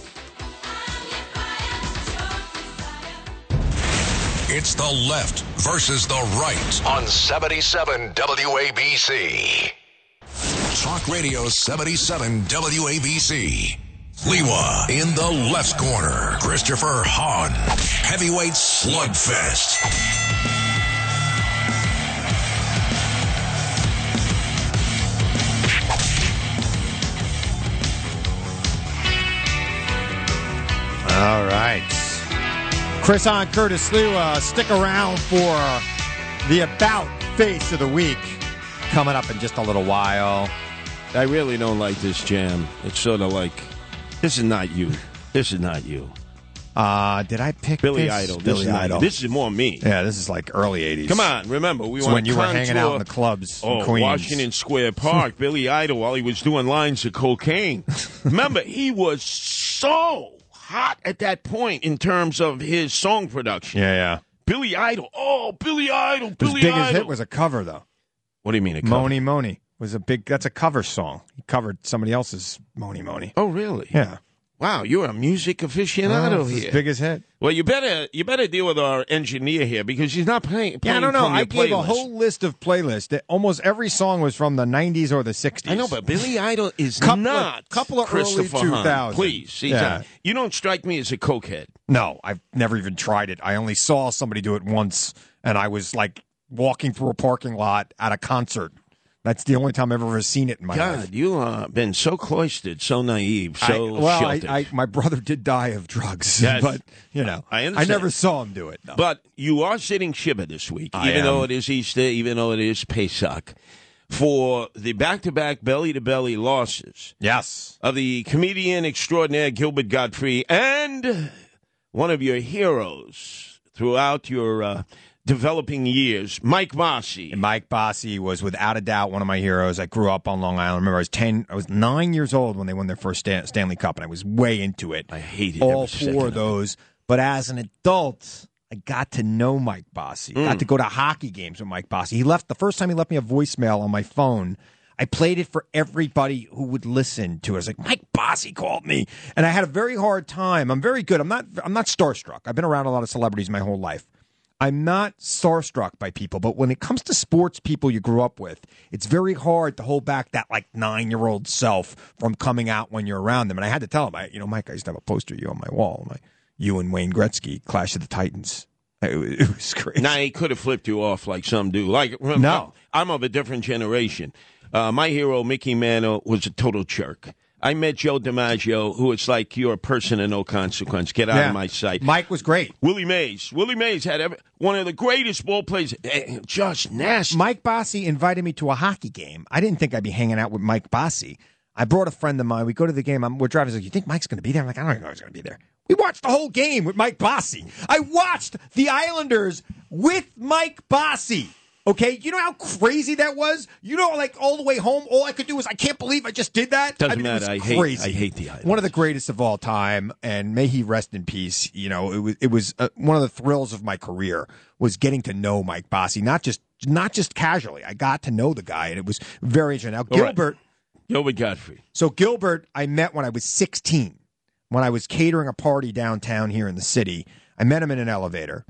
It's the left versus the right on seventy-seven W A B C. Talk Radio seventy-seven W A B C. Lewa in the left corner. Christopher Hahn. Heavyweight slugfest. All right. Chris on, Curtis Lewa. Stick around for the About Face of the Week coming up in just a little while. I really don't like this jam. It's sort of like, this is not you. This is not you. Uh, did I pick Billy this? Idol. This Billy is not Idol. you. This is more me. Yeah, this is like early eighties. Come on, remember, we It's want when you were contour- hanging out in the clubs Oh, in Queens. Washington Square Park, Billy Idol, while he was doing lines of cocaine. Remember, he was so hot at that point in terms of his song production. Yeah, yeah. Billy Idol. Oh, Billy Idol. His Billy biggest Idol. hit was a cover, though. What do you mean a cover? Moni Moni was a big. That's a cover song. He covered somebody else's Moni Moni. Oh, really? Yeah. Wow, you're a music aficionado Oh, it's his here. biggest hit. Well, you better you better deal with our engineer here because he's not playing. Yeah, I playing don't know. From your I gave playlist. a whole list of playlists. That almost every song was from the nineties or the sixties. I know, but Billy Idol is Couple of- not couple of early Christopher two Hahn. thousands. Please, he's Yeah. not- you don't strike me as a cokehead. No, I've never even tried it. I only saw somebody do it once, and I was like walking through a parking lot at a concert. That's the only time I've ever seen it in my God, life. you uh, been so cloistered, so naive, so I, well, I, sheltered. I, my brother did die of drugs, Yes. but you know, I I, understand. never saw him do it. No. But you are sitting Shiva this week, I even am. though it is Easter, even though it is Pesach, for the back-to-back belly-to-belly losses yes, of the comedian extraordinaire Gilbert Gottfried and one of your heroes throughout your uh, developing years, Mike Bossy. and Mike Bossy was without a doubt one of my heroes. I grew up on Long Island. I remember I was ten, I was nine years old when they won their first Stan- Stanley Cup, and I was way into it. I hated all every second four of of it. those. But as an adult, I got to know Mike Bossy. Mm. Got to go to hockey games with Mike Bossy. He left the first time he left me a voicemail on my phone. I played it for everybody who would listen to it. I was like, Mike Bossy called me, and I had a very hard time. I'm very good. I'm not. I'm not starstruck. I've been around a lot of celebrities my whole life. I'm not starstruck by people, but when it comes to sports people you grew up with, it's very hard to hold back that like nine year old self from coming out when you're around them. And I had to tell him, I, you know, Mike, I used to have a poster of you on my wall, my you and Wayne Gretzky, Clash of the Titans. It was, it was crazy. Now, he could have flipped you off like some do. Like, remember, No. I'm of a different generation. Uh, my hero, Mickey Mantle, was a total jerk. I met Joe DiMaggio, who is like, you're a person of no consequence. Get out Yeah. of my sight. Mike was great. Willie Mays. Willie Mays had every, one of the greatest ball players. eh, Just nasty. Mike Bossy invited me to a hockey game. I didn't think I'd be hanging out with Mike Bossy. I brought a friend of mine. We go to the game. I'm, we're driving. He's like, you think Mike's going to be there? I'm like, I don't even know he's going to be there. We watched the whole game with Mike Bossy. I watched the Islanders with Mike Bossy. Okay, you know how crazy that was? You know, like all the way home, all I could do was, I can't believe I just did that. Doesn't I mean, it was matter. I hate- crazy. I hate the Islanders. One of the greatest of all time, and may he rest in peace. You know, it was it was uh, one of the thrills of my career was getting to know Mike Bossy, not just not just casually. I got to know the guy, and it was very interesting. Now, All right. Gilbert. Gilbert Gottfried. So Gilbert, I met when I was sixteen, when I was catering a party downtown here in the city. I met him in an elevator,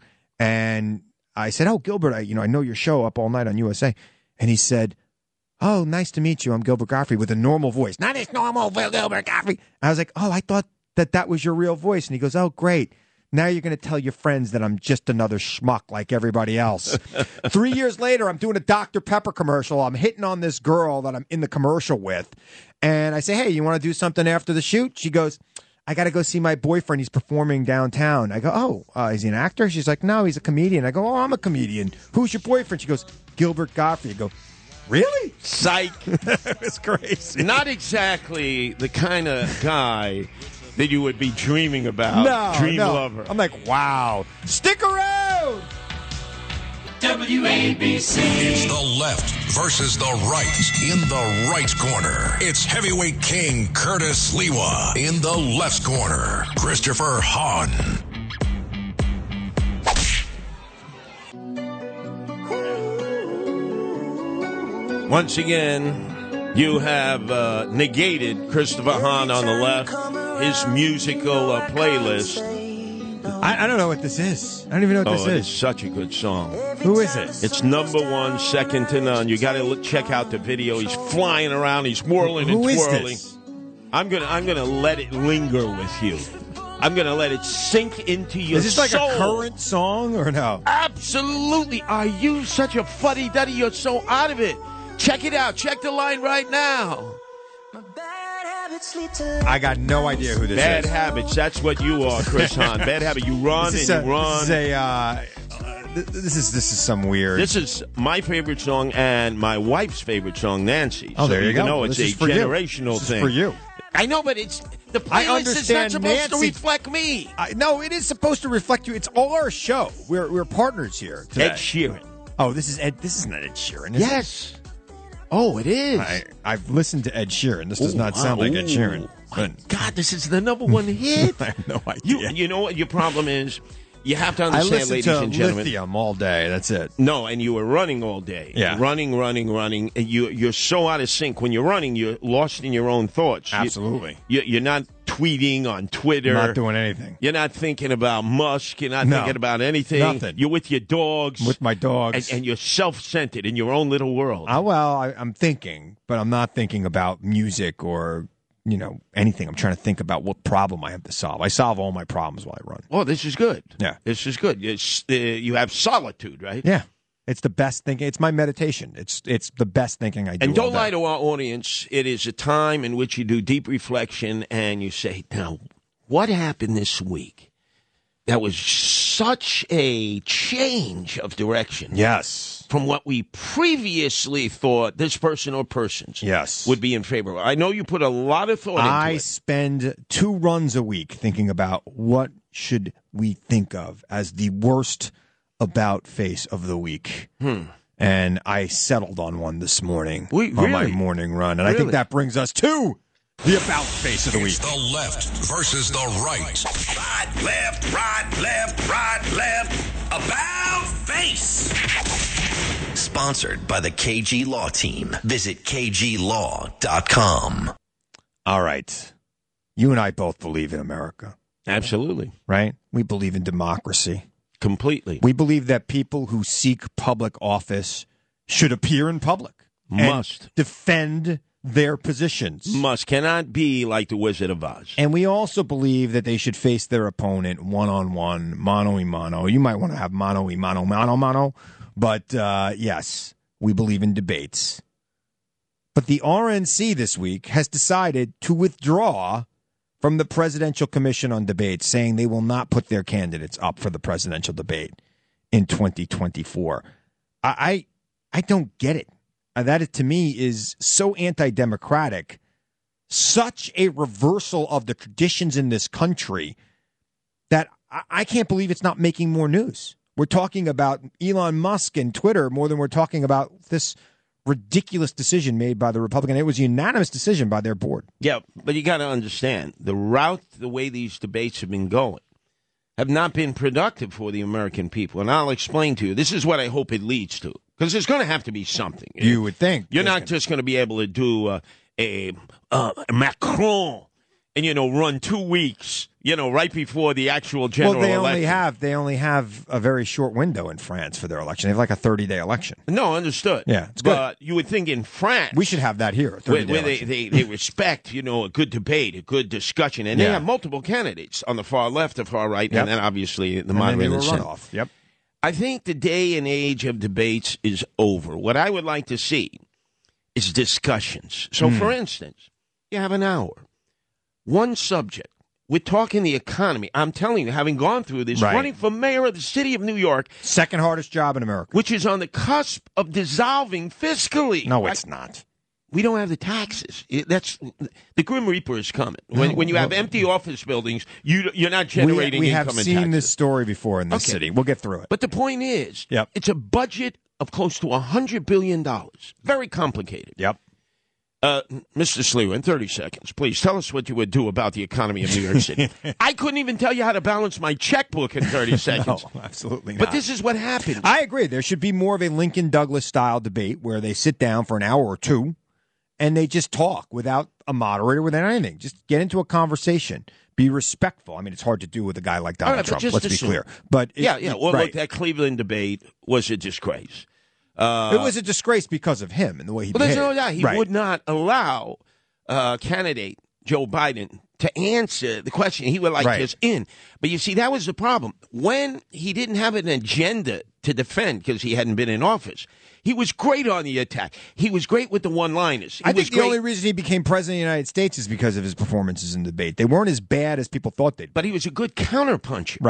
and I said, "Oh, Gilbert, I, you know, I know your show up all night on U S A," and he said, "Oh, nice to meet you. I'm Gilbert Gottfried," with a normal voice, not his normal Gilbert Gottfried. And I was like, "Oh, I thought that that was your real voice," and he goes, "Oh, great." Now you're going to tell your friends that I'm just another schmuck like everybody else. Three years later, I'm doing a Doctor Pepper commercial. I'm hitting on this girl that I'm in the commercial with. And I say, hey, you want to do something after the shoot? She goes, I got to go see my boyfriend. He's performing downtown. I go, oh, uh, is he an actor? She's like, no, he's a comedian. I go, oh, I'm a comedian. Who's your boyfriend? She goes, Gilbert Gottfried. I go, really? Psych. It's crazy. Not exactly the kind of guy that you would be dreaming about. No, Dream no. lover. I'm like, wow. Stick around. W A B C. It's the left versus the right. In the right corner, it's heavyweight king Curtis Lewa. In the left corner, Christopher Hahn. Once again, you have uh, negated Christopher Hahn on the left, his musical uh, playlist. I, I don't know what this is. I don't even know what Oh, this it is. is such a good song. Who is it? It's number one, second to none. You got to check out the video. He's flying around. He's whirling Who and is twirling. this? I'm gonna, I'm gonna let it linger with you. I'm gonna let it sink into your Is this like soul. a current song or no? Absolutely. Are you such a fuddy-duddy? You're so out of it. Check it out. Check the line right now. I got no idea who this Bad is. habits. That's what you are, Chris Hahn. Bad habit. You run This is and a, you run. This is a. Uh, th- this is this is some weird. This is my favorite song and my wife's favorite song, Nancy. oh, So there you go. know This it's is a for you. generational This is thing. for you. I know, but it's the I playlist is not understand supposed to Nancy- reflect me. I, no, it is supposed to reflect you. It's our show. We're we're partners here today. Ed Sheeran. Oh, this is Ed. This is not Ed Sheeran. Is Yes. Oh, it is. It? I I've listened to Ed Sheeran. This does Ooh, not sound wow. like Ed Sheeran. Ooh. my God, this is the number one hit. I have no You, idea. you know what your problem is? You have to I understand, listen ladies to and gentlemen. Lithium all day. That's it. No, and you were running all day. Yeah. Running, running, running. And you, you're so out of sync. When you're running, you're lost in your own thoughts. Absolutely. You, you're not tweeting on Twitter. Not doing anything. You're not thinking about Musk. You're not No. thinking about anything. Nothing. You're with your dogs. With my dogs. And, and you're self-centered in your own little world. Uh, well, I, I'm thinking, but I'm not thinking about music or, you know, anything. I'm trying to think about what problem I have to solve. I solve all my problems while I run. Oh, this is good. Yeah. This is good. It's, uh, you have solitude, right? Yeah. It's the best thinking. It's my meditation. It's it's the best thinking I do. And don't all day. lie to our audience. It is a time in which you do deep reflection and you say, now, what happened this week? That was such a change of direction. Yes. From what we previously thought this person or persons Yes. would be in favor of. I know you put a lot of thought into I it. spend two runs a week thinking about what should we think of as the worst about face of the week. Hmm. And I settled on one this morning Wait, on my really? morning run. And I think Really? that brings us to the about face of the week. It's the left versus the right. Right, left, right, left, right, left. About face. Sponsored by the K G Law Team. Visit k g law dot com. All right. You and I both believe in America, Absolutely. right? We believe in democracy. Completely. We believe that people who seek public office should appear in public. and Must. defend their positions. Must. Cannot be like the Wizard of Oz. And we also believe that they should face their opponent one-on-one, mano-y-mano. You might want to have mano-y-mano, mano-mano. But, uh, yes, we believe in debates. But the R N C this week has decided to withdraw from the Presidential Commission on Debates, saying they will not put their candidates up for the presidential debate in twenty twenty-four. I, I, I don't get it. Uh, that, to me, is so anti-democratic, such a reversal of the traditions in this country that I, I can't believe it's not making more news. We're talking about Elon Musk and Twitter more than we're talking about this ridiculous decision made by the Republican. It was a unanimous decision by their board. Yeah, but you got to understand, the route, the way these debates have been going, have not been productive for the American people. And I'll explain to you. This is what I hope it leads to. Because there's going to have to be something. You would think. You're not just going to be able to do uh, a uh, Macron and, you know, run two weeks, you know, right before the actual general Well, they election. only have they only have a very short window in France for their election. They have like a thirty-day election. No, understood. Yeah, it's good. But you would think in France. We should have that here. a Where, thirty-day where they, election. they, they respect, you know, a good debate, a good discussion. And they Yeah. have multiple candidates on the far left, the far right, Yep. and then obviously the and then they moderator were and center. runoff. Yep. I think the day and age of debates is over. What I would like to see is discussions. So, Hmm. for instance, you have an hour, one subject. We're talking the economy. I'm telling you, having gone through this, Right. running for mayor of the city of New York, Second hardest job in America. which is on the cusp of dissolving fiscally. No, Right? it's not. We don't have the taxes. It- That's the Grim Reaper is coming. When No, when you have well- empty office buildings, you you're not generating we, we income have and seen taxes. this story before in this Okay. city. We'll get through it. But the point is, Yep. it's a budget of close to a hundred billion dollars. Very complicated. Yep. Uh, Mister Slew, in thirty seconds, please tell us what you would do about the economy of New York City. I couldn't even tell you how to balance my checkbook in thirty seconds. No, absolutely not. But this is what happens. I agree. There should be more of a Lincoln Douglas style debate where they sit down for an hour or two and they just talk without a moderator, without anything. Just get into a conversation. Be respectful. I mean, it's hard to do with a guy like Donald All right, but Trump. just Let's be assume- clear. But it- yeah, yeah. Well, right. look, that Cleveland debate was a disgrace. Uh, it was a disgrace because of him and the way he Well, there's behaved. no doubt he Right. would not allow uh, candidate Joe Biden to answer the question. He would like Right. this in. But you see, that was the problem. When he didn't have an agenda to defend because he hadn't been in office, he was great on the attack. He was great with the one-liners. He I was think the great, only reason he became president of the United States is because of his performances in debate. They weren't as bad as people thought they'd be. but he was a good counterpuncher. Right.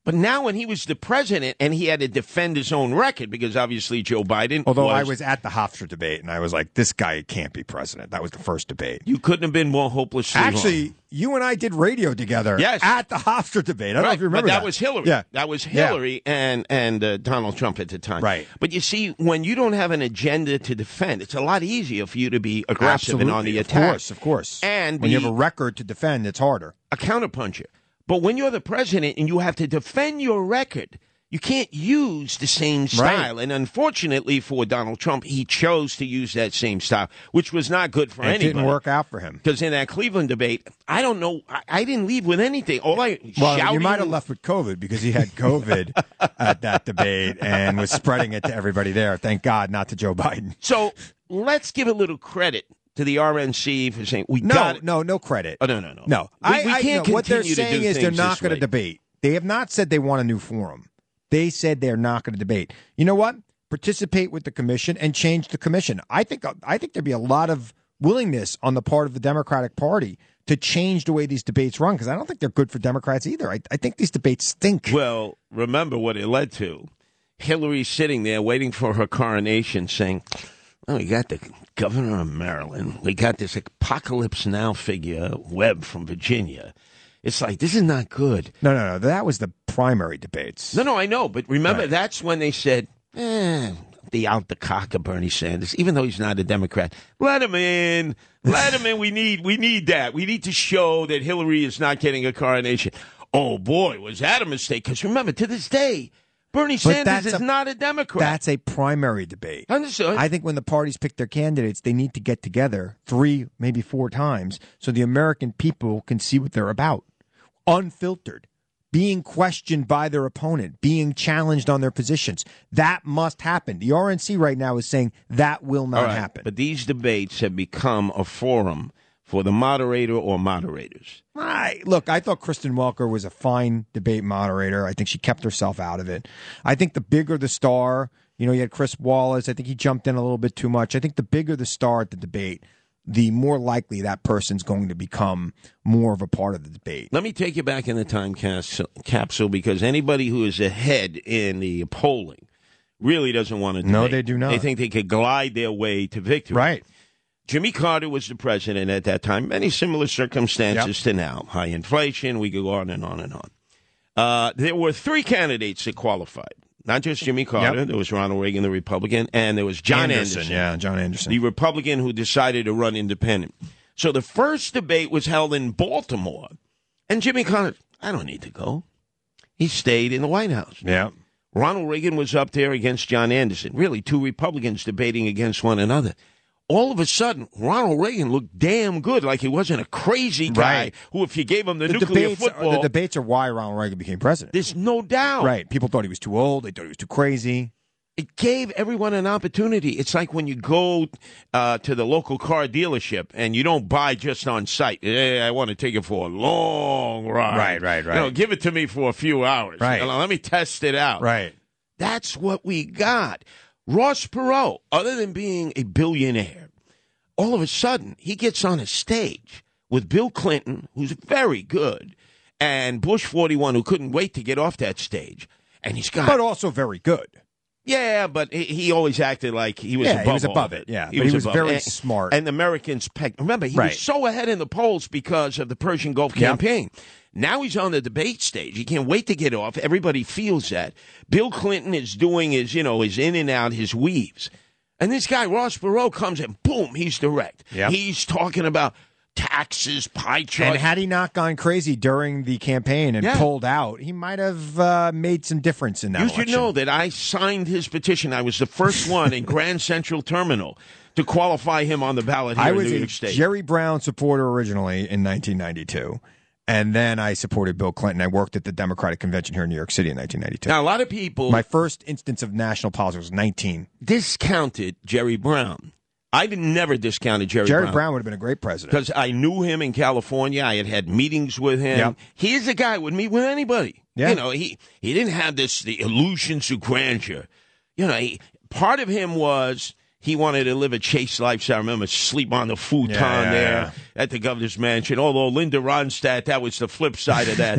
But now when he was the president and he had to defend his own record, because obviously Joe Biden Although was, I was at the Hofstra debate, and I was like, this guy can't be president. That was the first debate. You couldn't have been more hopelessly Actually, wrong. you and I did radio together Yes. at the Hofstra debate. I don't know Right, if you remember but that. that. was Hillary. Yeah. That was Yeah. Hillary and, and uh, Donald Trump at the time. Right. But you see, when you don't have an agenda to defend, it's a lot easier for you to be aggressive and on the Absolutely. attack. Of course, of course. And when you be have a record to defend, it's harder. a counterpuncher. But when you're the president and you have to defend your record, you can't use the same style. Right. And unfortunately for Donald Trump, he chose to use that same style, which was not good for It anybody. didn't work out for him. Because in that Cleveland debate, I don't know, I, I didn't leave with anything. All I Well, shouting, you might have left with COVID because he had COVID at that debate and was spreading it to everybody there. Thank God, not to Joe Biden. So let's give a little credit to the R N C for saying we No, got it. no, no credit. Oh, no, no, no. No, We, I, we I- can't no, what they're continue to saying do is they're things not this going to way. debate. They have not said they want a new forum. They said they're not going to debate. You know what? Participate with the commission and change the commission. I think I think there'd be a lot of willingness on the part of the Democratic Party to change the way these debates run, because I don't think they're good for Democrats either. I, I think these debates stink. Well, remember what it led to. Hillary sitting there waiting for her coronation saying, oh, we got the governor of Maryland. We got this Apocalypse Now figure, Webb from Virginia. It's like, this is not good. No, no, no. That was the primary debates. No, no, I know. But remember, Right. that's when they said, eh, the out the cock of Bernie Sanders, even though he's not a Democrat. Let him in. Let him in. We need, we need that. We need to show that Hillary is not getting a coronation. Oh, boy, was that a mistake? Because remember, to this day, Bernie Sanders that's is a- not a Democrat. That's a primary debate. Understood. I think when the parties pick their candidates, they need to get together three, maybe four times so the American people can see what they're about. Unfiltered, being questioned by their opponent, being challenged on their positions. That must happen. The R N C right now is saying that will not All right, happen. But these debates have become a forum for the moderator or moderators. I, look, I thought Kristen Welker was a fine debate moderator. I think she kept herself out of it. I think the bigger the star, you know, you had Chris Wallace. I think he jumped in a little bit too much. I think the bigger the star at the debate, the more likely that person's going to become more of a part of the debate. Let me take you back in the time cas- capsule because anybody who is ahead in the polling really doesn't want to debate. No, they do not. They think they could glide their way to victory. Right. Jimmy Carter was the president at that time. Many similar circumstances Yep. to now. High inflation. We could go on and on and on. Uh, there were three candidates that qualified. Not just Jimmy Carter. Yep. There was Ronald Reagan, the Republican, and there was John Anderson, Yeah, John Anderson. the Republican who decided to run independent. So the first debate was held in Baltimore. And Jimmy Carter, I don't need to go. He stayed in the White House. yeah. Ronald Reagan was up there against John Anderson. Really, two Republicans debating against one another. All of a sudden, Ronald Reagan looked damn good, like he wasn't a crazy guy Right. who, if you gave him the, The nuclear debates, football, the debates are why Ronald Reagan became president. there's no doubt. Right. People thought he was too old. They thought he was too crazy. It gave everyone an opportunity. It's like when you go uh, to the local car dealership and you don't buy just on site. Hey, I want to take it for a long ride. Right, right, right. You know, give it to me for a few hours. Right. You know, let me test it out. Right. That's what we got. Ross Perot, other than being a billionaire, all of a sudden he gets on a stage with Bill Clinton, who's very good, and Bush forty-one, who couldn't wait to get off that stage. And he's got But also very good. yeah, but he, he always acted like he was Yeah, above he was all above of it, yeah, but he was above very it. smart. And the Americans pegged. Remember, he Right. was so ahead in the polls because of the Persian Gulf Yep. campaign. Now he's on the debate stage. He can't wait to get off. Everybody feels that. Bill Clinton is doing his, you know, his in and out, his weaves. And this guy, Ross Perot, comes and boom, he's direct. Yep. He's talking about taxes, pie And charts. had he not gone crazy during the campaign and Yeah. pulled out, he might have uh, made some difference in that You election. should know that I signed his petition. I was the first one in Grand Central Terminal to qualify him on the ballot here I in was New a York State. Jerry Brown supporter originally in nineteen ninety-two, and then I supported Bill Clinton. I worked at the Democratic Convention here in New York City in nineteen ninety-two. Now, a lot of people My first instance of national politics was nineteen. discounted Jerry Brown. I never discounted Jerry, Jerry Brown. Brown would have been a great president. Because I knew him in California. I had had meetings with him. Yep. He's a guy who would meet with anybody. Yeah. You know, he, he didn't have this, the illusions of grandeur. You know, he, part of him was he wanted to live a chaste lifestyle. I remember sleep on the futon Yeah, yeah, there yeah. at the governor's mansion. Although Linda Ronstadt, that was the flip side of that.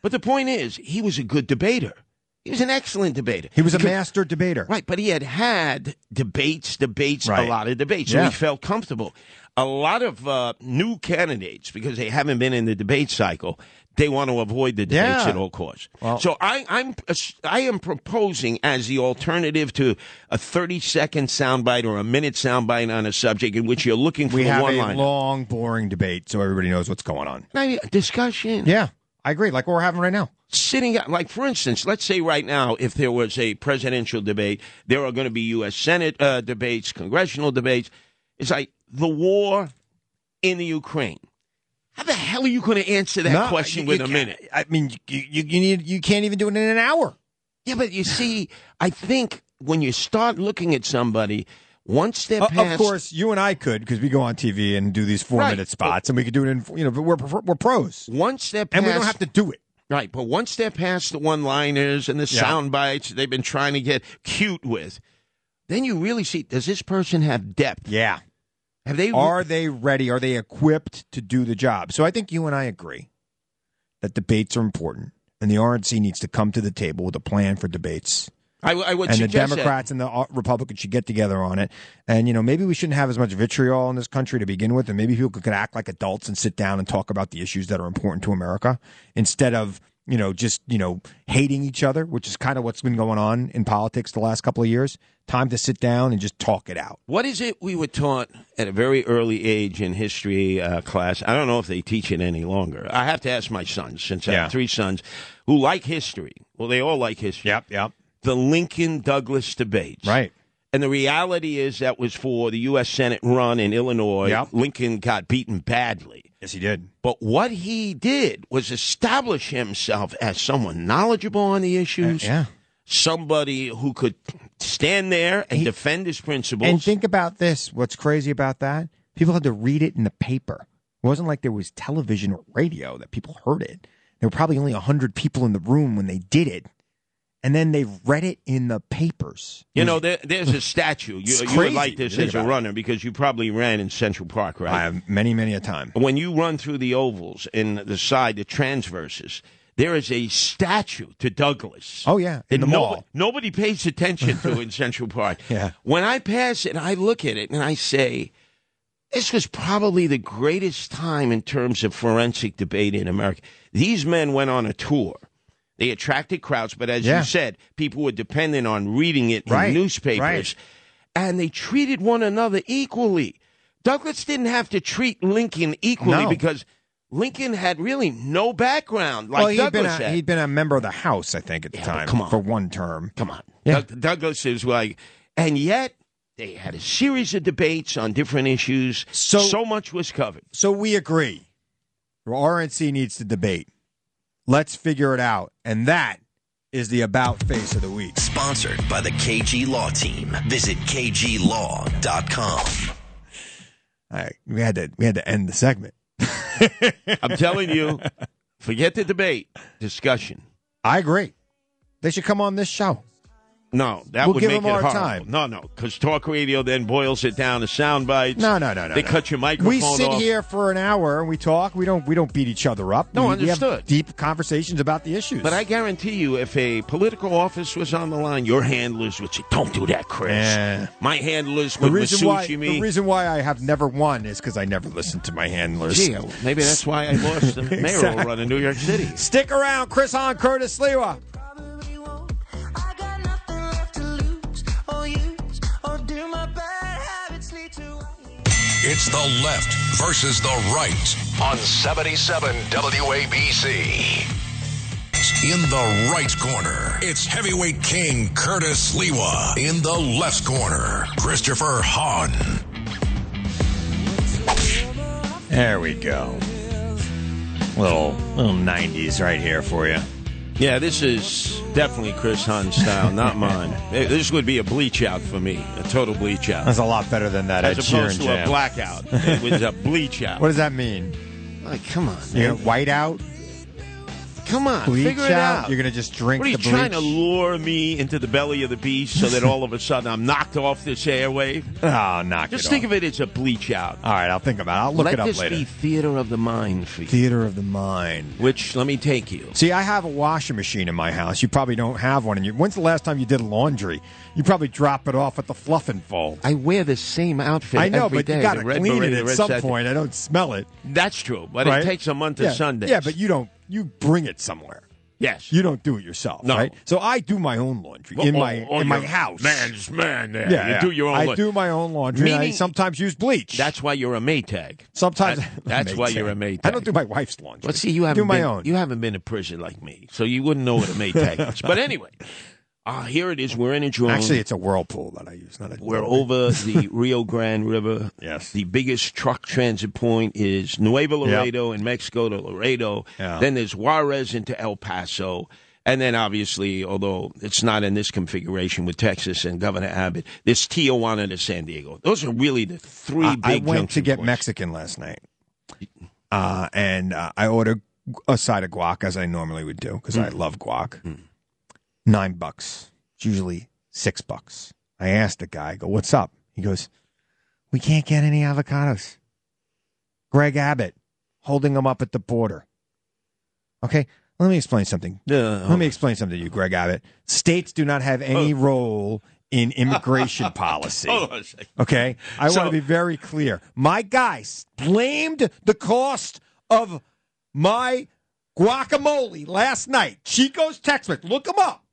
But the point is, he was a good debater. He was an excellent debater. He was a Because- master debater. Right, but he had had debates, debates, Right. a lot of debates, so Yeah. he felt comfortable. A lot of uh, new candidates, because they haven't been in the debate cycle, they want to avoid the debates Yeah. at all costs. Well- so I, I'm I am proposing as the alternative to a thirty-second soundbite or a minute soundbite on a subject in which you're looking for We the have one a line. long, boring debate so everybody knows what's going on. Discussion. Yeah, I agree. Like what we're having right now. Sitting out, like for instance, let's say right now, if there was a presidential debate, there are going to be U S Senate uh, debates, congressional debates. It's like the war in the Ukraine. How the hell are you going to answer that No, question you- with you a can't- minute? I mean, you, you, you need you can't even do it in an hour. Yeah, but you see, I think when you start looking at somebody, once they're Uh, past, of course, you and I could because we go on T V and do these four Right. minute spots, and we could do it in you know. But we're we're pros, once they're past, and we don't have to do it. right. But once they're past the one-liners and the Yeah. sound bites they've been trying to get cute with, then you really see: does this person have depth? Yeah. Have they? Are they ready? Are they equipped to do the job? So I think you and I agree that debates are important, and the R N C needs to come to the table with a plan for debates. I, I would And the suggest that. Democrats and the uh, Republicans should get together on it. And, you know, maybe we shouldn't have as much vitriol in this country to begin with, and maybe people could act like adults and sit down and talk about the issues that are important to America instead of, you know, just, you know, hating each other, which is kind of what's been going on in politics the last couple of years. Time to sit down and just talk it out. What is it we were taught at a very early age in history uh, class? I don't know if they teach it any longer. I have to ask my sons, since I Yeah. have three sons who like history. Well, they all like history. Yep, yep. The Lincoln-Douglas debates. Right. And the reality is that was for the U S Senate run in Illinois. Yep. Lincoln got beaten badly. Yes, he did. But what he did was establish himself as someone knowledgeable on the issues, Yeah. somebody who could stand there and He- defend his principles. And think about this. What's crazy about that? People had to read it in the paper. It wasn't like there was television or radio that people heard it. There were probably only one hundred people in the room when they did it. And then they read it in the papers. You know, there, there's a statue. You, It's you would crazy like this to think as a about it. runner because you probably ran in Central Park, right? I have many, many a time. When you run through the ovals in the side, the transverses, there is a statue to Douglas. Oh, yeah, in that the no- mall. Nobody pays attention to in Central Park. Yeah. When I pass it, I look at it and I say, this was probably the greatest time in terms of forensic debate in America. These men went on a tour. They attracted crowds, but as Yeah. you said, people were dependent on reading it in Right, newspapers. right. And they treated one another equally. Douglas didn't have to treat Lincoln equally No. because Lincoln had really no background like well, he'd been, Douglas a, had. he'd been a member of the House, I think, at the Yeah, but time, come on. for one term. Come on. Yeah. Doug- Douglas is like, and yet they had a series of debates on different issues. So- so much was covered. So we agree. The R N C needs to debate. Let's figure it out. And that is the About Face of the Week. Sponsored by the K G Law Team. Visit K G law dot com. All right, we had to we had to end the segment. I'm telling you, forget the debate, discussion. I agree. They should come on this show. No, that We'll would give make them it our horrible. time. No, no, because talk radio then boils it down to sound bites. No, no, no, no. They no. cut your microphone We sit off. here for an hour and we talk. We don't we don't beat each other up. No, we, we have understood. deep conversations about the issues. But I guarantee you, if a political office was on the line, your handlers would say, "Don't do that, Chris." Eh. My handlers the would reason why Masucci the me. reason why I have never won is because I never listened to my handlers. Gee, maybe that's why I lost the mayoral Exactly. run in New York City. Stick around, Chris Hahn, Curtis Lewa. Probably won't. I got nothing left to lose or use or do my bad habits lead to. It's the left versus the right on seventy-seven W A B C. In the right corner, it's heavyweight king Curtis Lewa. In the left corner, Christopher Hahn. There we go. Little little nineties right here for you. Yeah, this is definitely Chris Hahn style, not mine. Eh, This would be a bleach out for me, a total bleach out. That's a lot better than that As Ed Sheeran opposed to jam. a blackout. It was a bleach out. What does that mean? Like, come on, You man. know, white out? Come Come on, bleach figure it out? out. You're going to just drink What are you the bleach? trying to lure me into the belly of the beast so that all of a sudden I'm knocked off this airwave? Oh, knock Just it think off. of it as a bleach out. All right, I'll think about it. I'll look Let it up this later. be theater of the mind for you. Theater of the mind. Which, let me take you. See, I have a washing machine in my house. You probably don't have one. And you, when's the last time you did laundry? You probably drop it off at the fluff and fold. I wear the same outfit I know, every but day. you got to The red clean beret, it the at red some satin. point. I don't smell it. That's true, but right? it takes a month yeah. of Sundays. Yeah, but you don't. You bring it somewhere. Yes. You don't do it yourself, No. right? So I do my own laundry in Oh, my oh, in my you're house. Man's man there. Yeah, you yeah. do your own I laundry. do my own laundry. and I Meaning- sometimes use bleach. That's why you're a Maytag. sometimes. that- that's why you're a Maytag. I don't do my wife's laundry. Let's see, you I haven't do my been, own. You haven't been in prison like me, so you wouldn't know what a Maytag is. But anyway, uh, here it is. We're in a drone. Actually, it's a whirlpool that I use. Not a We're over the Rio Grande River. Yes. The biggest truck transit point is Nuevo Laredo in Mexico to Laredo. Yeah. Then there's Juarez into El Paso. And then, obviously, although it's not in this configuration with Texas and Governor Abbott, there's Tijuana to San Diego. Those are really the three I, big I went to junction get points. Mexican last night, uh, and uh, I ordered a side of guac as I normally would do because I Mm. love guac. Nine bucks. It's usually six bucks. I asked the guy, I go, "What's up?" He goes, "We can't get any avocados." Greg Abbott holding them up at the border. Okay, let me explain something. Uh, Let me explain something to you, Greg Abbott. States do not have any role in immigration policy. Hold on a second. Okay? I So- want to be very clear. My guys blamed the cost of my guacamole last night. Chico's Tex-Mex. Look them up.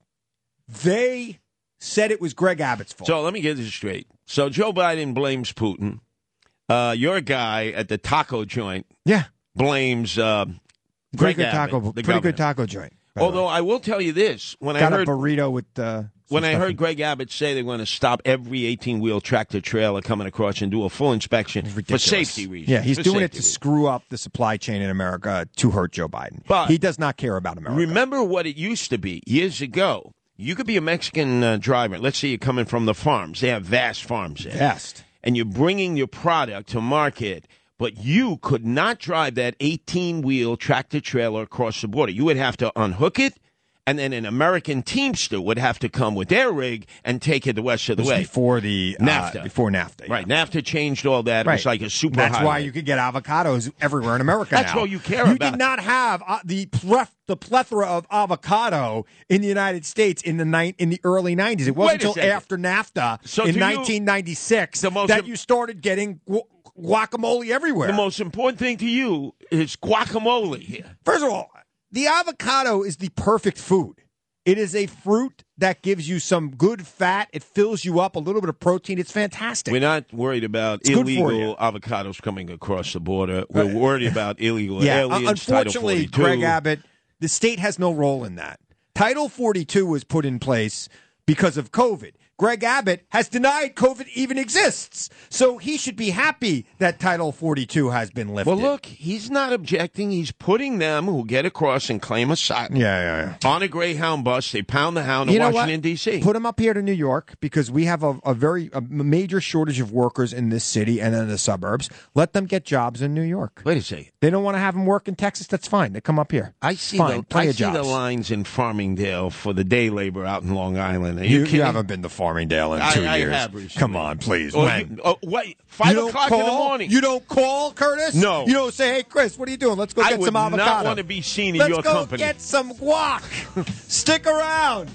They said it was Greg Abbott's fault. So let me get this straight. So Joe Biden blames Putin. Uh, your guy at the taco joint yeah. blames uh, Pretty Greg good Abbott, taco. the Pretty governor. good taco joint. by the Although way. I will tell you this, when got I heard a burrito with uh, some when I stuff heard in- Greg Abbott say they're going to stop every eighteen-wheel tractor trailer coming across and do a full inspection It's for ridiculous. safety reasons. Yeah, he's For doing it safety to reasons. screw up the supply chain in America to hurt Joe Biden. But- he does not care about America. Remember what it used to be years ago. You could be a Mexican uh, driver. Let's say you're coming from the farms. They have vast farms there. Best. And you're bringing your product to market, but you could not drive that eighteen-wheel tractor trailer across the border. You would have to unhook it, and then an American Teamster would have to come with their rig and take it the rest of the This was way. before the uh, NAFTA. Before NAFTA. yeah. Right. NAFTA changed all that. It Right. was like a super That's why highway. you could get avocados everywhere in America That's now. all you care you about. did not have uh, the pleth- the plethora of avocado in the United States in the ni- in the early nineties. It wasn't Wait a until second. after NAFTA So in to you, nineteen ninety-six the most that im- you started getting gu- guacamole everywhere. The most important thing to you is guacamole here. First of all, the avocado is the perfect food. It is a fruit that gives you some good fat. It fills you up, a little bit of protein. It's fantastic. We're not worried about It's good for illegal you. avocados coming across the border. We're worried about illegal Yeah, aliens. unfortunately, Title Greg forty-two. Abbott, the state has no role in that. Title forty-two was put in place because of COVID. Greg Abbott has denied COVID even exists. So he should be happy that Title forty-two has been lifted. Well, look, he's not objecting. He's putting them who get across and claim asylum Yeah, yeah, yeah. on a Greyhound bus. They pound the hound You in know Washington, what? D C Put him up here to New York because we have a, a very a major shortage of workers in this city and in the suburbs. Let them get jobs in New York. Wait a second. They don't want to have them work in Texas. That's fine. They come up here. I see Fine, the plenty I of see the jobs. lines in Farmingdale for the day labor out in Long Island. Are you, You, you kidding? haven't been to Farmingdale in I- two I years. have recently. Come on, please. Or When? you- oh, wait, five You don't o'clock call? in the morning. You don't call, Curtis? No. You don't say, hey, Chris, what are you doing? Let's go I get would some avocado. not want to be seen in Let's your go company. get some guac. Stick around.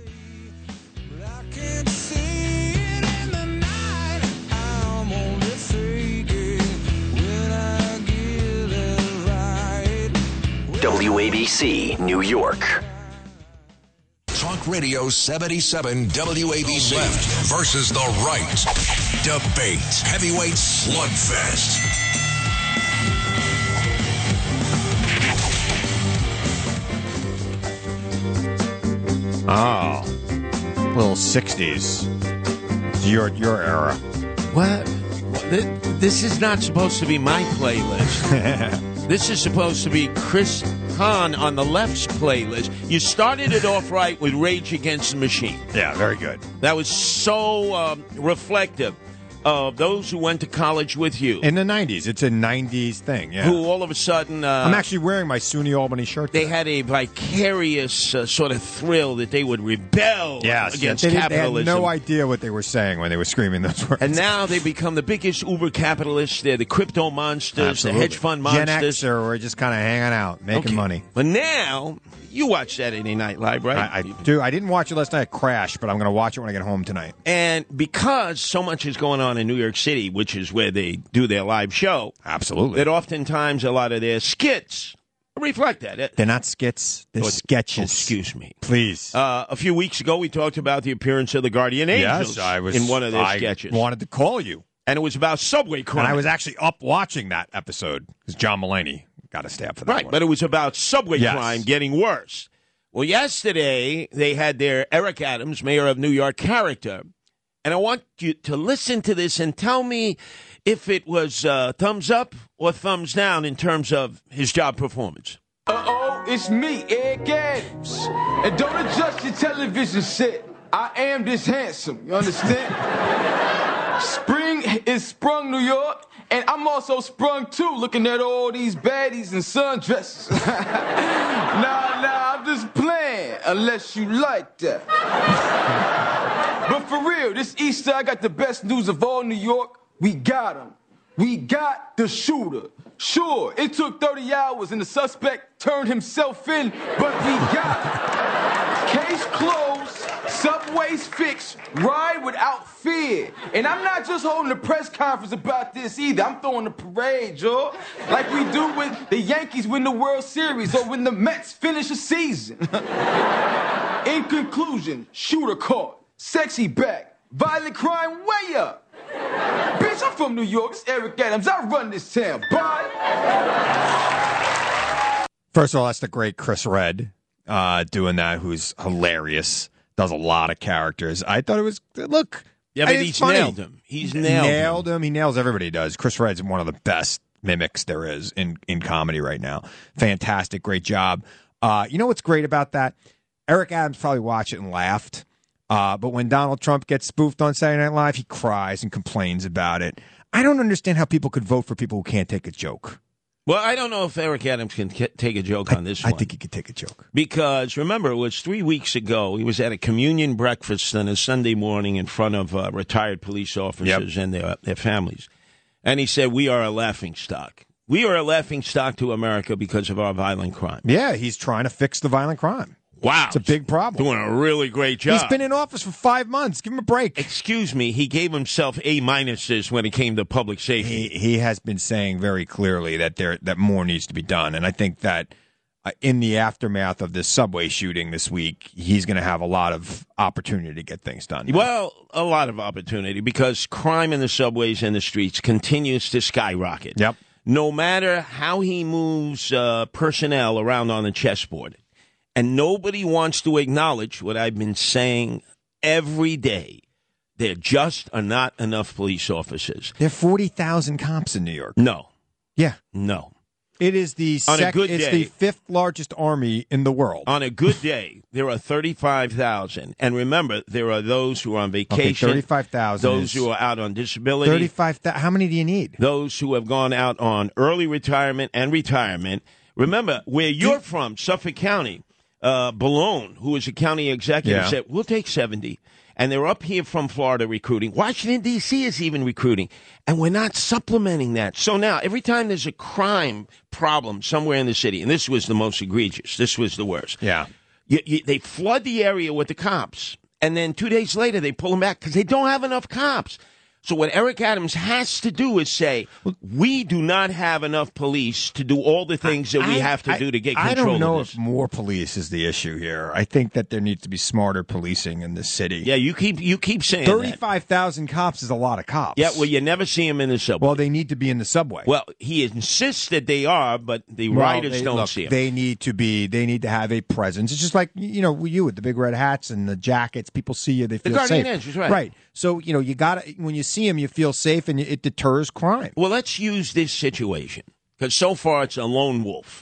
I can't see it in the night. I'm only faking when I get it right. W A B C, New York. Talk Radio seventy-seven W A B C. Left versus the right. Debate. Heavyweight slugfest. Oh, little sixties. It's your your era. What? Th- This is not supposed to be my playlist. This is supposed to be Chris Hahn on the left's playlist. You started it off right with Rage Against the Machine. Yeah, very good. That was so um, reflective. of those who went to college with you. In the nineties. It's a nineties thing, yeah. Who all of a sudden... Uh, I'm actually wearing my SUNY Albany shirt They today. had a vicarious uh, sort of thrill that they would rebel yes, against yes. They, capitalism. They had no idea what they were saying when they were screaming those words. And now they become the biggest uber capitalists. They're the crypto monsters, Absolutely. the hedge fund monsters. Gen Xer, we're just kind of hanging out, making Okay. money. But now, you watch Saturday Night Live, right? I, I do. I didn't watch it last night. I crashed, but I'm going to watch it when I get home tonight. And because so much is going on in New York City, which is where they do their live show, Absolutely. that oftentimes a lot of their skits reflect that. They're not skits. They're Oh, sketches. excuse me. Please. Uh, a few weeks ago, we talked about the appearance of the Guardian Angels yes, I was in one of their I sketches. wanted to call you. And it was about subway crime. And I was actually up watching that episode because John Mulaney got a stab for that Right, one. but it was about subway Yes. crime getting worse. Well, yesterday, they had their Eric Adams, mayor of New York, character. And I want you to listen to this and tell me if it was uh, thumbs up or thumbs down in terms of his job performance. Uh-oh, it's me, Eric Adams. And don't adjust your television set. I am this handsome, you understand? Spring is sprung, New York, and I'm also sprung too, looking at all these baddies in sundresses. nah, nah, I'm just playing, unless you like that. But for real, this Easter, I got the best news of all New York. We got him. We got the shooter. Sure, it took thirty hours and the suspect turned himself in, but we got him. Case closed, subways fixed, ride without fear. And I'm not just holding a press conference about this either. I'm throwing a parade, yo. Like we do when the Yankees win the World Series or when the Mets finish a season. In conclusion, shooter caught, sexy back, violent crime way up. Bitch, I'm from New York. It's Eric Adams. I run this town. Bye. First of all, that's the great Chris Redd uh, doing that, who's hilarious. Does a lot of characters. I thought it was, look. Yeah, but it's he's funny. nailed him. He's nailed, nailed him. He nails everybody he does. Chris Redd's one of the best mimics there is in, in comedy right now. Fantastic. Great job. Uh, you know what's great about that? Eric Adams probably watched it and laughed. Uh, but when Donald Trump gets spoofed on Saturday Night Live, he cries and complains about it. I don't understand how people could vote for people who can't take a joke. Well, I don't know if Eric Adams can k- take a joke on this I one. think he could take a joke. Because, remember, it was three weeks ago. He was at a communion breakfast on a Sunday morning in front of uh, retired police officers Yep. and their, their families. And he said, we are a laughingstock. We are a laughingstock to America because of our violent crime. Yeah, he's trying to fix the violent crime. Wow. It's a big problem. Doing a really great job. He's been in office for five months. Give him a break. Excuse me, he gave himself A minuses when it came to public safety. He he has been saying very clearly that there that more needs to be done, and I think that uh, in the aftermath of this subway shooting this week, he's going to have a lot of opportunity to get things done. Well, a lot of opportunity because crime in the subways and the streets continues to skyrocket. Yep. No matter how he moves uh, personnel around on the chessboard. And nobody wants to acknowledge what I've been saying every day. There just are not enough police officers. There are forty thousand cops in New York. No, Yeah. no. It is the On a sec- good it's day- the fifth largest army in the world. On a good day, there are thirty-five thousand. And remember, there are those who are on vacation. Okay, thirty-five thousand. Those who are out on disability. thirty-five thousand. How many do you need? Those who have gone out on early retirement and retirement. Remember, where you're from, Suffolk County, uh, Balone, who is a county executive, Yeah. said, we'll take seventy. And they're up here from Florida recruiting. Washington, D C is even recruiting. And we're not supplementing that. So now, every time there's a crime problem somewhere in the city, and this was the most egregious, this was the worst. Yeah. You, you, they flood the area with the cops. And then two days later, they pull them back because they don't have enough cops. So what Eric Adams has to do is say, we do not have enough police to do all the things that we I- have to I- do to get control I don't know of this. if more police is the issue here. I think that there needs to be smarter policing in this city. Yeah, you keep you keep saying that. thirty-five thousand cops is a lot of cops. Yeah, well, you never see them in the subway. Well, they need to be in the subway. Well, he insists that they are, but the Well, riders they- don't look, see them. They need to be. They need to have a presence. It's just like you know you with the big red hats and the jackets. People see you, they feel Guardian safe. Angels, right. Right. So you know you got to when you see them, you feel safe, and it deters crime. Well, let's use this situation because so far it's a lone wolf.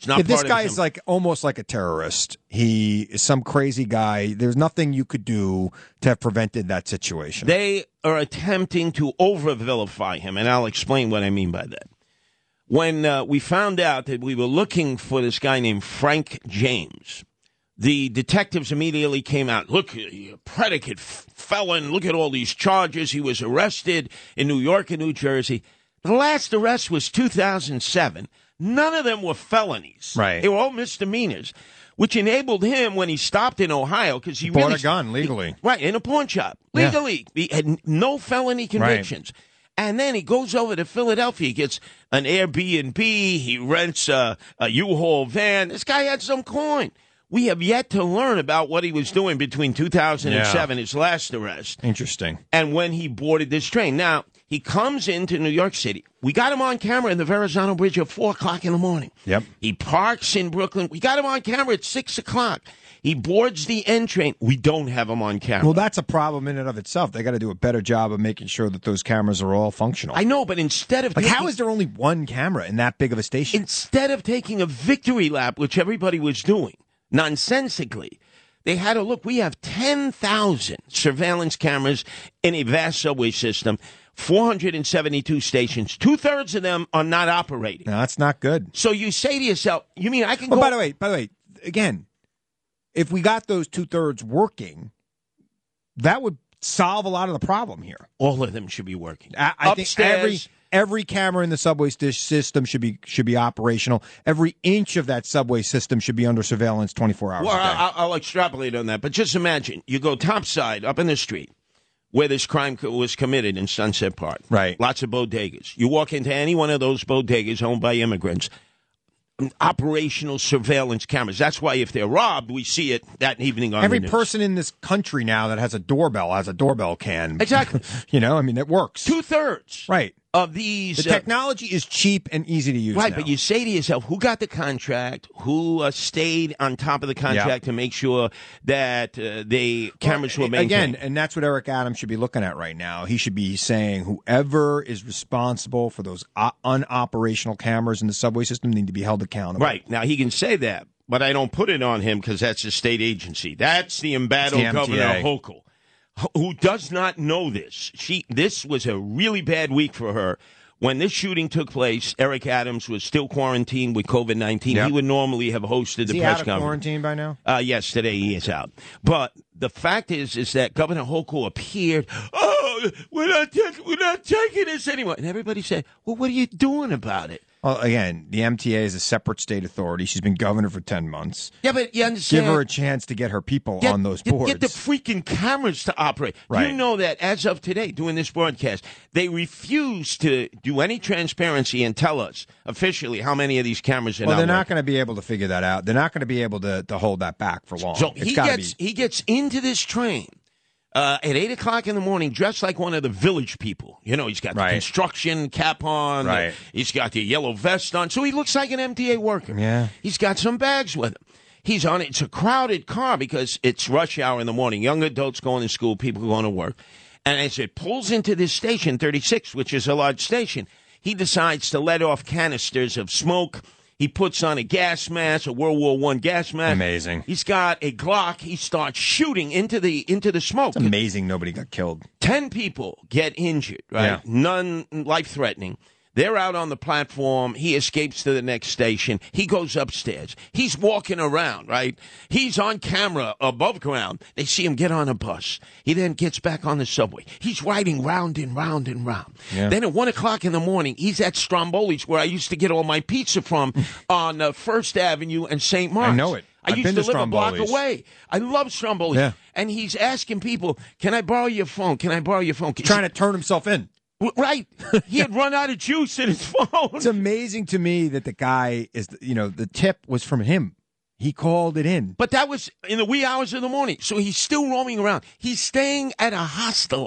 It's not Yeah, this part guy of is him. like almost like a terrorist. He is some crazy guy. There's nothing you could do to have prevented that situation. They are attempting to over-vilify him, and I'll explain what I mean by that. When uh, we found out that we were looking for this guy named Frank James, the detectives immediately came out. Look, a predicate f- felon. Look at all these charges. He was arrested in New York and New Jersey. The last arrest was two thousand seven. None of them were felonies. Right. They were all misdemeanors, which enabled him when he stopped in Ohio because he Bought really a gun legally. he- right, in a pawn shop. Yeah. Legally. He had no felony convictions. And then he goes over to Philadelphia. He gets an Airbnb. He rents a, a U-Haul van. This guy had some coin. We have yet to learn about what he was doing between two thousand seven, Yeah. his last arrest, Interesting. and when he boarded this train. Now, he comes into New York City. We got him on camera in the Verrazano Bridge at four o'clock in the morning. Yep. He parks in Brooklyn. We got him on camera at six o'clock. He boards the N train. We don't have him on camera. Well, that's a problem in and of itself. They got to do a better job of making sure that those cameras are all functional. I know, but instead of Like, taking, how is there only one camera in that big of a station? instead of taking a victory lap, which everybody was doing nonsensically, they had to look. We have ten thousand surveillance cameras in a vast subway system, four hundred seventy-two stations. Two-thirds of them are not operating. No, that's not good. So you say to yourself, you mean I can Oh, go... by the way, by the way, again, if we got those two thirds working, that would solve a lot of the problem here. All of them should be working. I, I think Upstairs, every every camera in the subway st- system should be should be operational. Every inch of that subway system should be under surveillance twenty-four hours Well, a day. I'll, I'll extrapolate on that, but just imagine you go topside up in the street where this crime co- was committed in Sunset Park. Right. Lots of bodegas. You walk into any one of those bodegas owned by immigrants, operational surveillance cameras. That's why if they're robbed, we see it that evening on Every the news. person in this country now that has a doorbell has a doorbell cam. Exactly. You know, I mean, it works. Two-thirds Right. of these... The uh, technology is cheap and easy to use Right, now. but you say to yourself, who got the contract? Who uh, stayed on top of the contract to make sure that uh, the cameras were maintained? Again, and that's what Eric Adams should be looking at right now. He should be saying whoever is responsible for those o- unoperational cameras in the subway system need to be held accountable. Right. Now, he can say that, but I don't put it on him because that's a state agency. That's the embattled It's the M T A. Governor Hochul, who does not know this. She. This was a really bad week for her. When this shooting took place, Eric Adams was still quarantined with COVID nineteen. Yep. He would normally have hosted Is the he press out of conference. quarantine by now? Uh, yes, today he is out. But the fact is, is that Governor Hochul appeared. Oh, we're not taking, we're not taking this anymore. And everybody said, "Well, what are you doing about it?" Well, again, the M T A is a separate state authority. She's been governor for ten months. Yeah, but you understand. Give her a chance to get her people Get- on those get- boards. Get the freaking cameras to operate. Right. You know that as of today, doing this broadcast, they refuse to do any transparency and tell us officially how many of these cameras are well, not they're not working. going to be able to figure that out. They're not going to be able to, to hold that back for long. So It's he gotta gets be. he gets into this train uh, at eight o'clock in the morning, dressed like one of the village people. You know, he's got the Right. construction cap on. Right. He's got the yellow vest on, so he looks like an M T A worker. Yeah. He's got some bags with him. He's on. It's a crowded car because it's rush hour in the morning. Young adults going to school, people going to work. And as it pulls into this station, thirty-six, which is a large station, he decides to let off canisters of smoke. He puts on a gas mask, a World War One gas mask. Amazing. He's got a Glock. He starts shooting into the into the smoke. It's amazing nobody got killed. Ten people get injured, right? Yeah. None life-threatening. They're out on the platform. He escapes to the next station. He goes upstairs. He's walking around, right? He's on camera above ground. They see him get on a bus. He then gets back on the subway. He's riding round and round and round. Yeah. Then at one o'clock in the morning, he's at Stromboli's, where I used to get all my pizza from on uh, First Avenue and Saint Mark's. I know it. I I've used been to to live a block Stromboli's. away. I love Stromboli's. Yeah. And he's asking people, can I borrow your phone? Can I borrow your phone? Trying to turn himself in. Right. He had run out of juice in his phone. It's amazing to me that the guy is, you know, the tip was from him. He called it in. But that was in the wee hours of the morning. So he's still roaming around. He's staying at a hostel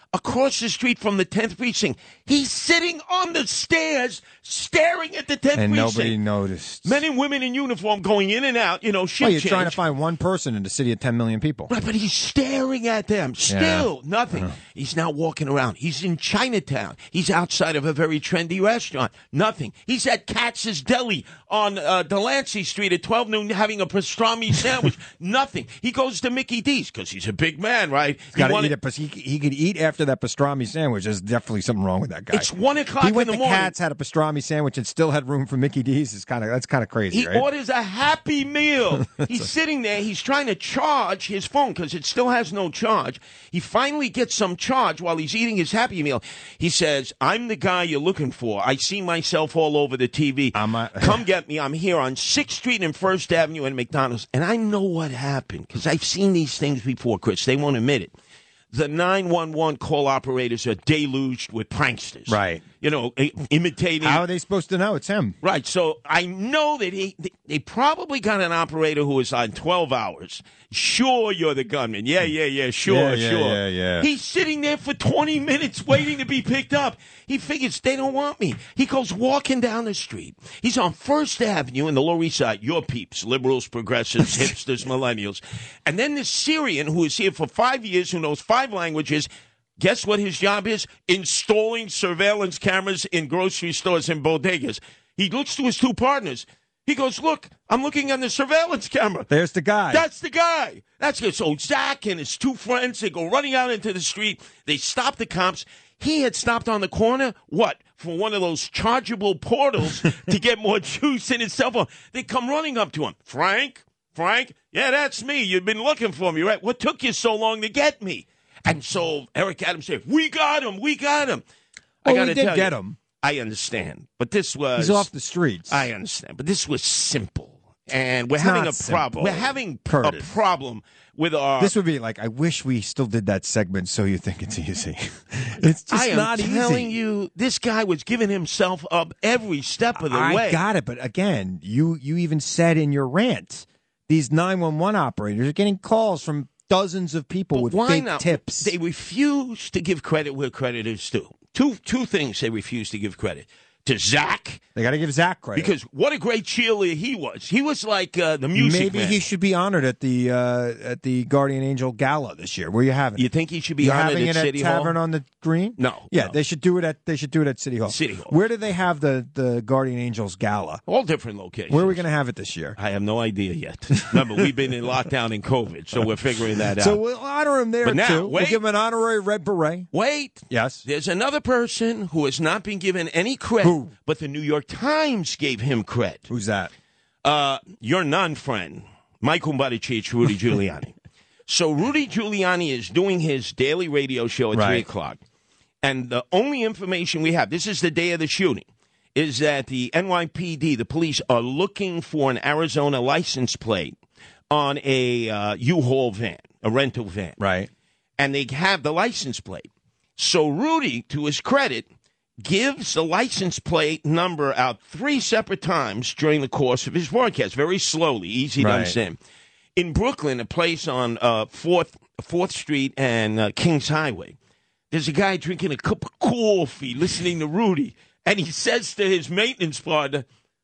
across the street from the tenth precinct. He's sitting on the stairs staring at the tenth And precinct. nobody noticed. Men and women in uniform going in and out, you know, shift Well, you're change. trying to find one person in a city of ten million people. Right, but he's staring at them. Still, Yeah. nothing. Uh. He's now walking around. He's in Chinatown. He's outside of a very trendy restaurant. Nothing. He's at Katz's Deli on uh, Delancey Street at twelve noon having a pastrami sandwich. Nothing. He goes to Mickey D's because he's a big man, right? He's got to wanted- eat it, but he, he could eat after that pastrami sandwich. There's definitely something wrong with that guy. It's one o'clock He in went the to morning. Katz, had a pastrami sandwich, and still had room for Mickey D's. Is kind of that's kind of crazy, He right? orders a Happy Meal. He's sitting there. He's trying to charge his phone because it still has no charge. He finally gets some charge while he's eating his Happy Meal. He says, I'm the guy you're looking for. I see myself all over the T V. I'm a- Come get me. I'm here on sixth Street and First Avenue and McDonald's. And I know what happened because I've seen these things before, Chris. They won't admit it. The nine one one call operators are deluged with pranksters. Right. You know, i- imitating. How are they supposed to know it's him? Right, so I know that he they, they probably got an operator who was on twelve hours. Sure, you're the gunman. Yeah, yeah, yeah, sure, Yeah, yeah, sure. yeah, yeah. He's sitting there for twenty minutes waiting to be picked up. He figures they don't want me. He goes walking down the street. He's on First Avenue in the Lower East Side. Your peeps, liberals, progressives, hipsters, millennials. And then this Syrian who is here for five years, who knows five languages. Guess what his job is? Installing surveillance cameras in grocery stores and bodegas. He looks to his two partners. He goes, look, I'm looking on the surveillance camera. There's the guy. That's the guy. That's good. So Zach and his two friends, they go running out into the street. They stop the cops. He had stopped on the corner, what, for one of those chargeable portals to get more juice in his cell phone. They come running up to him. Frank? Frank? Yeah, that's me. You've been looking for me, right? What took you so long to get me? And so Eric Adams said, we got him. We got him. Well, I got we to did tell get you, him. I understand. But this was. He's off the streets. I understand. But this was simple. And we're It's having not a simple, problem. We're having Curtis. a problem with our. This would be like, I wish we still did that segment so you think it's easy. It's just I am not telling easy. you, this guy was giving himself up every step of the I way. got it, but again, you you even said in your rant, these nine one one operators are getting calls from dozens of people But with why fake not? tips. They refuse to give credit where credit is due. Two two things they refuse to give credit. To Zach, They got to give Zach credit. because what a great cheerleader he was. He was like uh, the music Maybe man. he should be honored at the uh, at the Guardian Angel Gala this year. Where you having it? You think he should be You honored having at it City at Hall? Tavern on the Green? No, Yeah, no. they should do it at they should do it at City Hall. City Hall. Where do they have the the Guardian Angels Gala? All different locations. Where are we going to have it this year? I have no idea yet. Remember, we've been in lockdown and COVID, so we're figuring that out. So we'll honor him there But now, too. wait. We'll give him an honorary red beret. Wait. Yes. There's another person who has not been given any credit, Who? but the New York Times gave him credit. Who's that? Uh, your non-friend, Michael Buttigieg, Rudy Giuliani. So Rudy Giuliani is doing his daily radio show at Right. three o'clock. And the only information we have, this is the day of the shooting, is that the N Y P D, the police, are looking for an Arizona license plate on a uh, U-Haul van, a rental van. Right. And they have the license plate. So Rudy, to his credit, gives the license plate number out three separate times during the course of his broadcast, very slowly, easy to Right. understand. In Brooklyn, a place on uh, Fourth Fourth Street and uh, Kings Highway, there's a guy drinking a cup of coffee, listening to Rudy, and he says to his maintenance partner,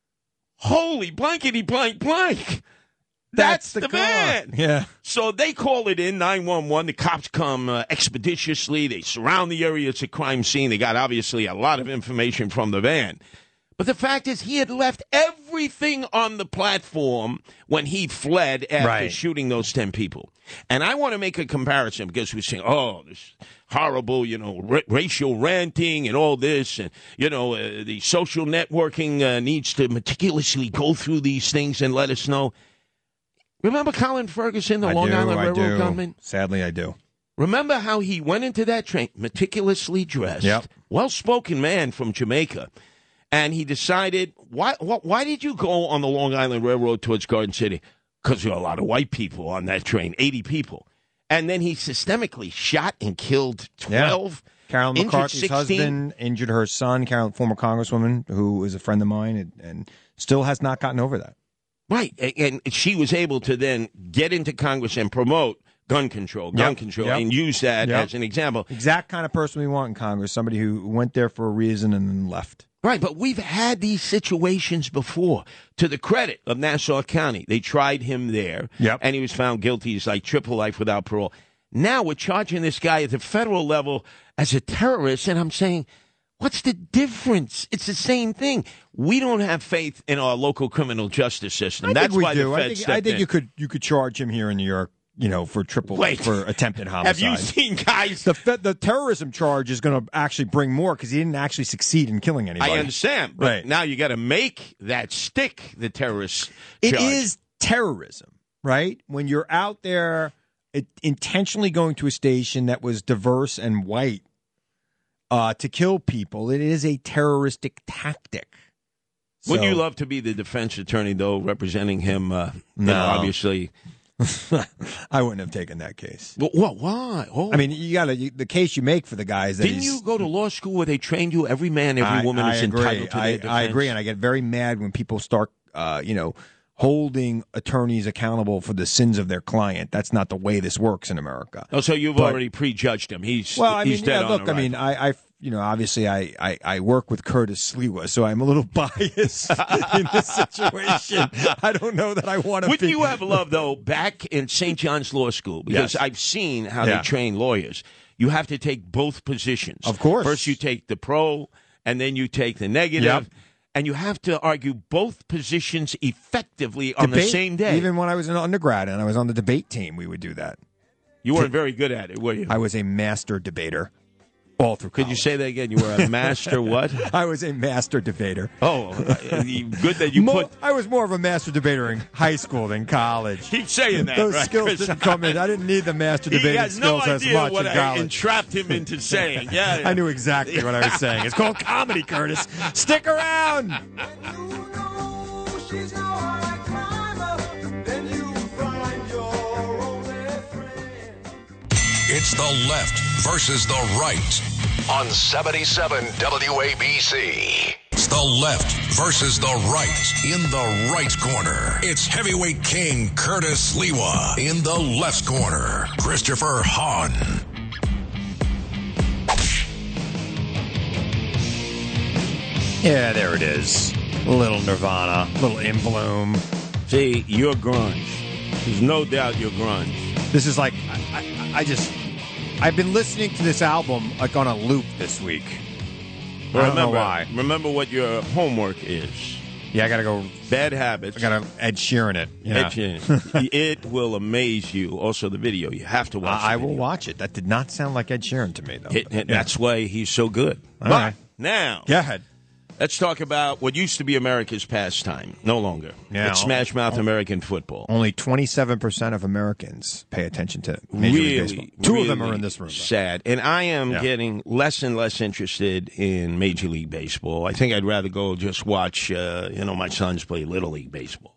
"Holy blankety blank blank." That's, the, car. man. Yeah. So they call it in, nine one one. The cops come uh, expeditiously. They surround the area. It's a crime scene. They got, obviously, a lot of information from the van. But the fact is, he had left everything on the platform when he fled after Right. shooting those ten people. And I want to make a comparison because we're saying, oh, this horrible, you know, ra- racial ranting and all this. And, you know, uh, the social networking uh, needs to meticulously go through these things and let us know. Remember Colin Ferguson, the I Long do, Island I Railroad do. gunman? Sadly, I do. Remember how he went into that train, meticulously dressed, Yep. well-spoken man from Jamaica, and he decided, why, why, why did you go on the Long Island Railroad towards Garden City? Because there were a lot of white people on that train, eighty people. And then he systemically shot and killed twelve. Yeah. Carolyn injured McCarthy's sixteen. husband injured her son, Carolyn, former congresswoman, who is a friend of mine, and, and still has not gotten over that. Right, and, and she was able to then get into Congress and promote gun control, gun Yep, control, yep, and use that yep. as an example. Exact kind of person we want in Congress, somebody who went there for a reason and then left. Right, but we've had these situations before. To the credit of Nassau County, they tried him there, Yep. and he was found guilty. He's like triple life without parole. Now we're charging this guy at the federal level as a terrorist, and I'm saying, what's the difference? It's the same thing. We don't have faith in our local criminal justice system. I That's think we why do. the I Fed think, stepped I think in. you could you could charge him here in New York, you know, for triple Wait. for attempted homicide. Have you seen guys? The fe- the terrorism charge is going to actually bring more because he didn't actually succeed in killing anybody. I understand, but Right. now you got to make that stick, the terrorist It charge. is terrorism, right? When you're out there it, intentionally going to a station that was diverse and white uh, to kill people, it is a terroristic tactic. Wouldn't So- you love to be the defense attorney, though, representing him? Uh, you No. know, obviously. I wouldn't have taken that case. Well, what? Why? Oh. I mean, you got to the case you make for the guys. That didn't he's- you go to law school where they trained you? Every man, every I- woman I is agree. entitled to I, their defense. I agree, and I get very mad when people start, uh, you know, holding attorneys accountable for the sins of their client. That's not the way this works in America. Oh, so you've But- already prejudged him. He's Well, I he's mean, dead yeah, on look, the I mean, right. I, I, you know, obviously, I, I, I work with Curtis Sliwa, so I'm a little biased in this situation. I don't know that I want to. Wouldn't be, you have love, though, back in Saint John's Law School? Because Yes. I've seen how Yeah. they train lawyers. You have to take both positions. Of course. First you take the pro, and then you take the negative. Yep. And you have to argue both positions effectively on the debate, same day. Even when I was an undergrad and I was on the debate team, we would do that. you weren't very good at it, were you? I was a master debater all through Could you college. say that again? You were a master what? I was a master debater. Oh, uh, you- good that you Mo- put. I was more of a master debater in high school than college. Keep saying that, Those right, skills Chris? didn't come in. I didn't need the master He debating has no skills as idea much what in I college. entrapped him into saying. Yeah, yeah. I knew exactly what I was saying. It's called comedy, Curtis. Stick around. It's the left versus the right on seventy-seven W A B C. It's the left versus the right in the right corner. It's heavyweight king Curtis Sliwa in the left corner. Christopher Hahn. Yeah, there it is. Little Nirvana, little In Bloom. See, you're grunge. There's no doubt you're grunge. This is like, I, I, I just, I've been listening to this album like on a loop this week. I don't remember, know why. Remember what your homework is. Yeah, I gotta go. Bad habits. I gotta Ed Sheeran it. Yeah. Ed Sheeran. It will amaze you. Also, the video. You have to watch. I, I the will video. watch it. That did not sound like Ed Sheeran to me, though. It, but, it- yeah. That's why he's so good. All but right. now, Go ahead. let's talk about what used to be America's pastime. No longer. Yeah. It's Smash Mouth American football. Only twenty-seven percent of Americans pay attention to Major League Baseball. Really, Two of them really are in this room. though. Sad. And I am Yeah. getting less and less interested in Major League Baseball. I think I'd rather go just watch, uh, you know, my sons play Little League Baseball.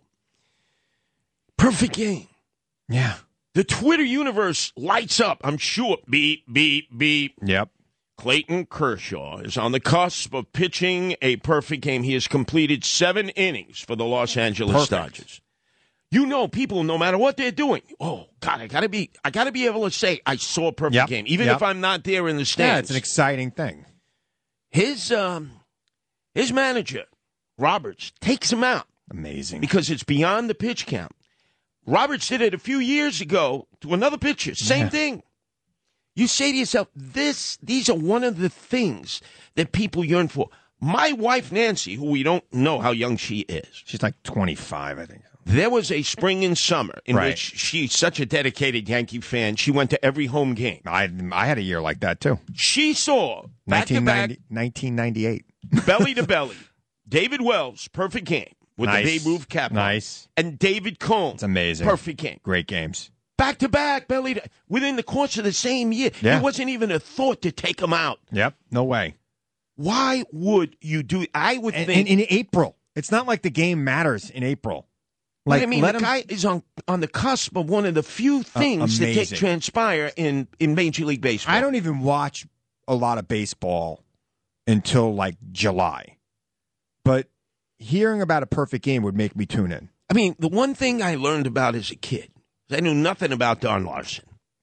Perfect game. Yeah. The Twitter universe lights up, I'm sure. Beep, beep, beep. Yep. Clayton Kershaw is on the cusp of pitching a perfect game. He has completed seven innings for the Los Angeles Perfect. Dodgers. You know, people, no matter what they're doing, oh God, I gotta be, I gotta be able to say I saw a perfect Yep. game, even Yep. if I'm not there in the Yeah, stands. it's an exciting thing. his um, his manager Roberts takes him out Amazing. because it's beyond the pitch count. Roberts did it a few years ago to another pitcher. Same Yeah. thing. You say to yourself, this, these are one of the things that people yearn for. My wife, Nancy, who we don't know how young she is, She's like twenty-five, I think. there was a spring and summer in Right. which she's such a dedicated Yankee fan. She went to every home game. I I had a year like that too. She saw back to back, nineteen ninety-eight. belly to belly, David Wells, perfect game with Nice. the Babe Ruth cap on. Nice. And David Cone. It's amazing. Perfect game. Great games. Back to back, belly to, within the course of the same year. Yeah. There wasn't even a thought to take them out. Yep. No way. Why would you do I would And, think. and in April, it's not like the game matters in April. but Like, I mean, let the 'em- guy is on, on the cusp of one of the few things that take, amazing. transpire in, in Major League Baseball. I don't even watch a lot of baseball until like July, but hearing about a perfect game would make me tune in. I mean, the one thing I learned about as a kid, I knew nothing about Don Larson.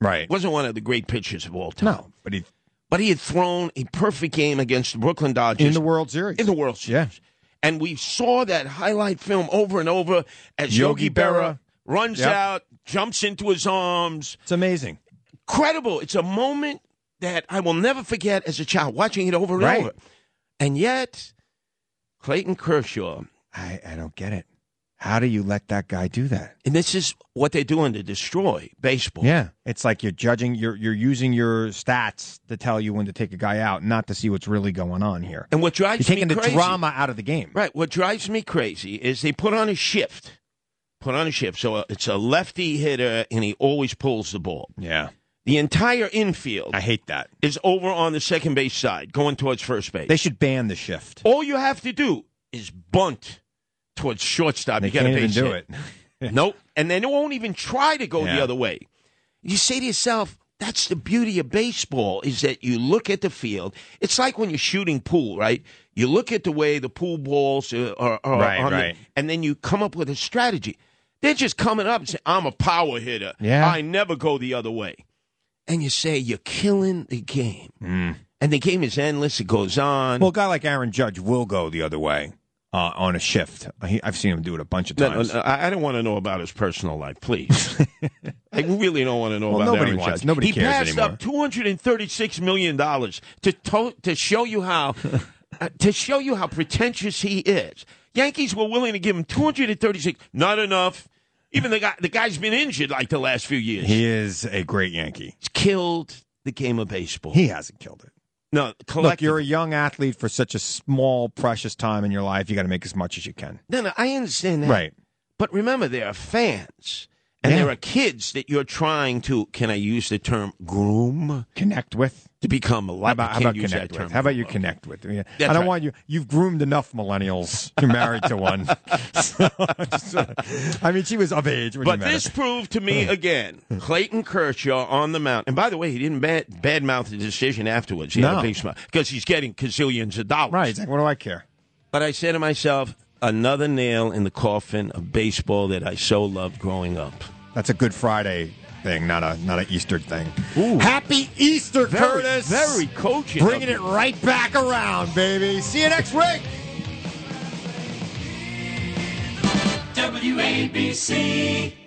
Right. Wasn't one of the great pitchers of all time. No, but he But he had thrown a perfect game against the Brooklyn Dodgers. in the World Series. In the World Series. Yeah. And we saw that highlight film over and over as Yogi, Yogi Berra, Berra. runs Yep. out, jumps into his arms. It's amazing. Incredible. It's a moment that I will never forget as a child, watching it over and Right. over. And yet, Clayton Kershaw, I, I don't get it. How do you let that guy do that? and this is what they're doing to destroy baseball. Yeah, it's like you're judging. You're you're using your stats to tell you when to take a guy out, not to see what's really going on here. And what drives You're taking me the crazy, drama out of the game. right? What drives me crazy is they put on a shift, put on a shift. So uh, it's a lefty hitter, and he always pulls the ball. Yeah, The entire infield I hate that. is over on the second base side, going towards first base. They should ban the shift. All you have to do is bunt towards shortstop. They you got a can't even base do hit. it. Nope. And they won't even try to go Yeah. the other way. You say to yourself, that's the beauty of baseball, is that you look at the field. It's like when you're shooting pool, right? You look at the way the pool balls are, are, are Right, on the- right. and then you come up with a strategy. They're just coming up and saying, I'm a power hitter. Yeah. I never go the other way. And you say, you're killing the game. And the game is endless. It goes on. Well, a guy like Aaron Judge will go the other way uh, on a shift. He, I've seen him do it a bunch of No, no, times. no, I I don't want to know about his personal life, please. I really don't want to know Well, about nobody Aaron wants- Judge. nobody he cares passed anymore. up two hundred thirty-six million dollars to to to show you how uh, to show you how pretentious he is. Yankees were willing to give him two hundred thirty-six. Not enough. Even the guy the guy's been injured like the last few years. He is a great Yankee. He's killed the game of baseball. He hasn't killed it. no, Look, collectively. you're a young athlete for such a small, precious time in your life. You got to make as much as you can. no, no, I understand that. Right. But remember, there are fans. And Yeah. there are kids that you're trying to, can I use the term groom? Connect with. To become a lot. How about, how can't about use connect that with? term. How about you connect with? Yeah. That's I don't right. want you. You've groomed enough millennials. You're married to one. So, just, uh, I mean, she was of age. When But you met this her. proved to me again, Clayton Kershaw on the mound. And by the way, he didn't bad, badmouth the decision afterwards. He had No. a big smile because he's getting gazillions of dollars. Right. He's like, what do I care? But I said to myself, another nail in the coffin of baseball that I so loved growing up. That's a Good Friday thing, not a not an Easter thing. Happy Easter, Very, Curtis. very coaching. Bringing of it you. right back around, baby. See you next week. W A B C.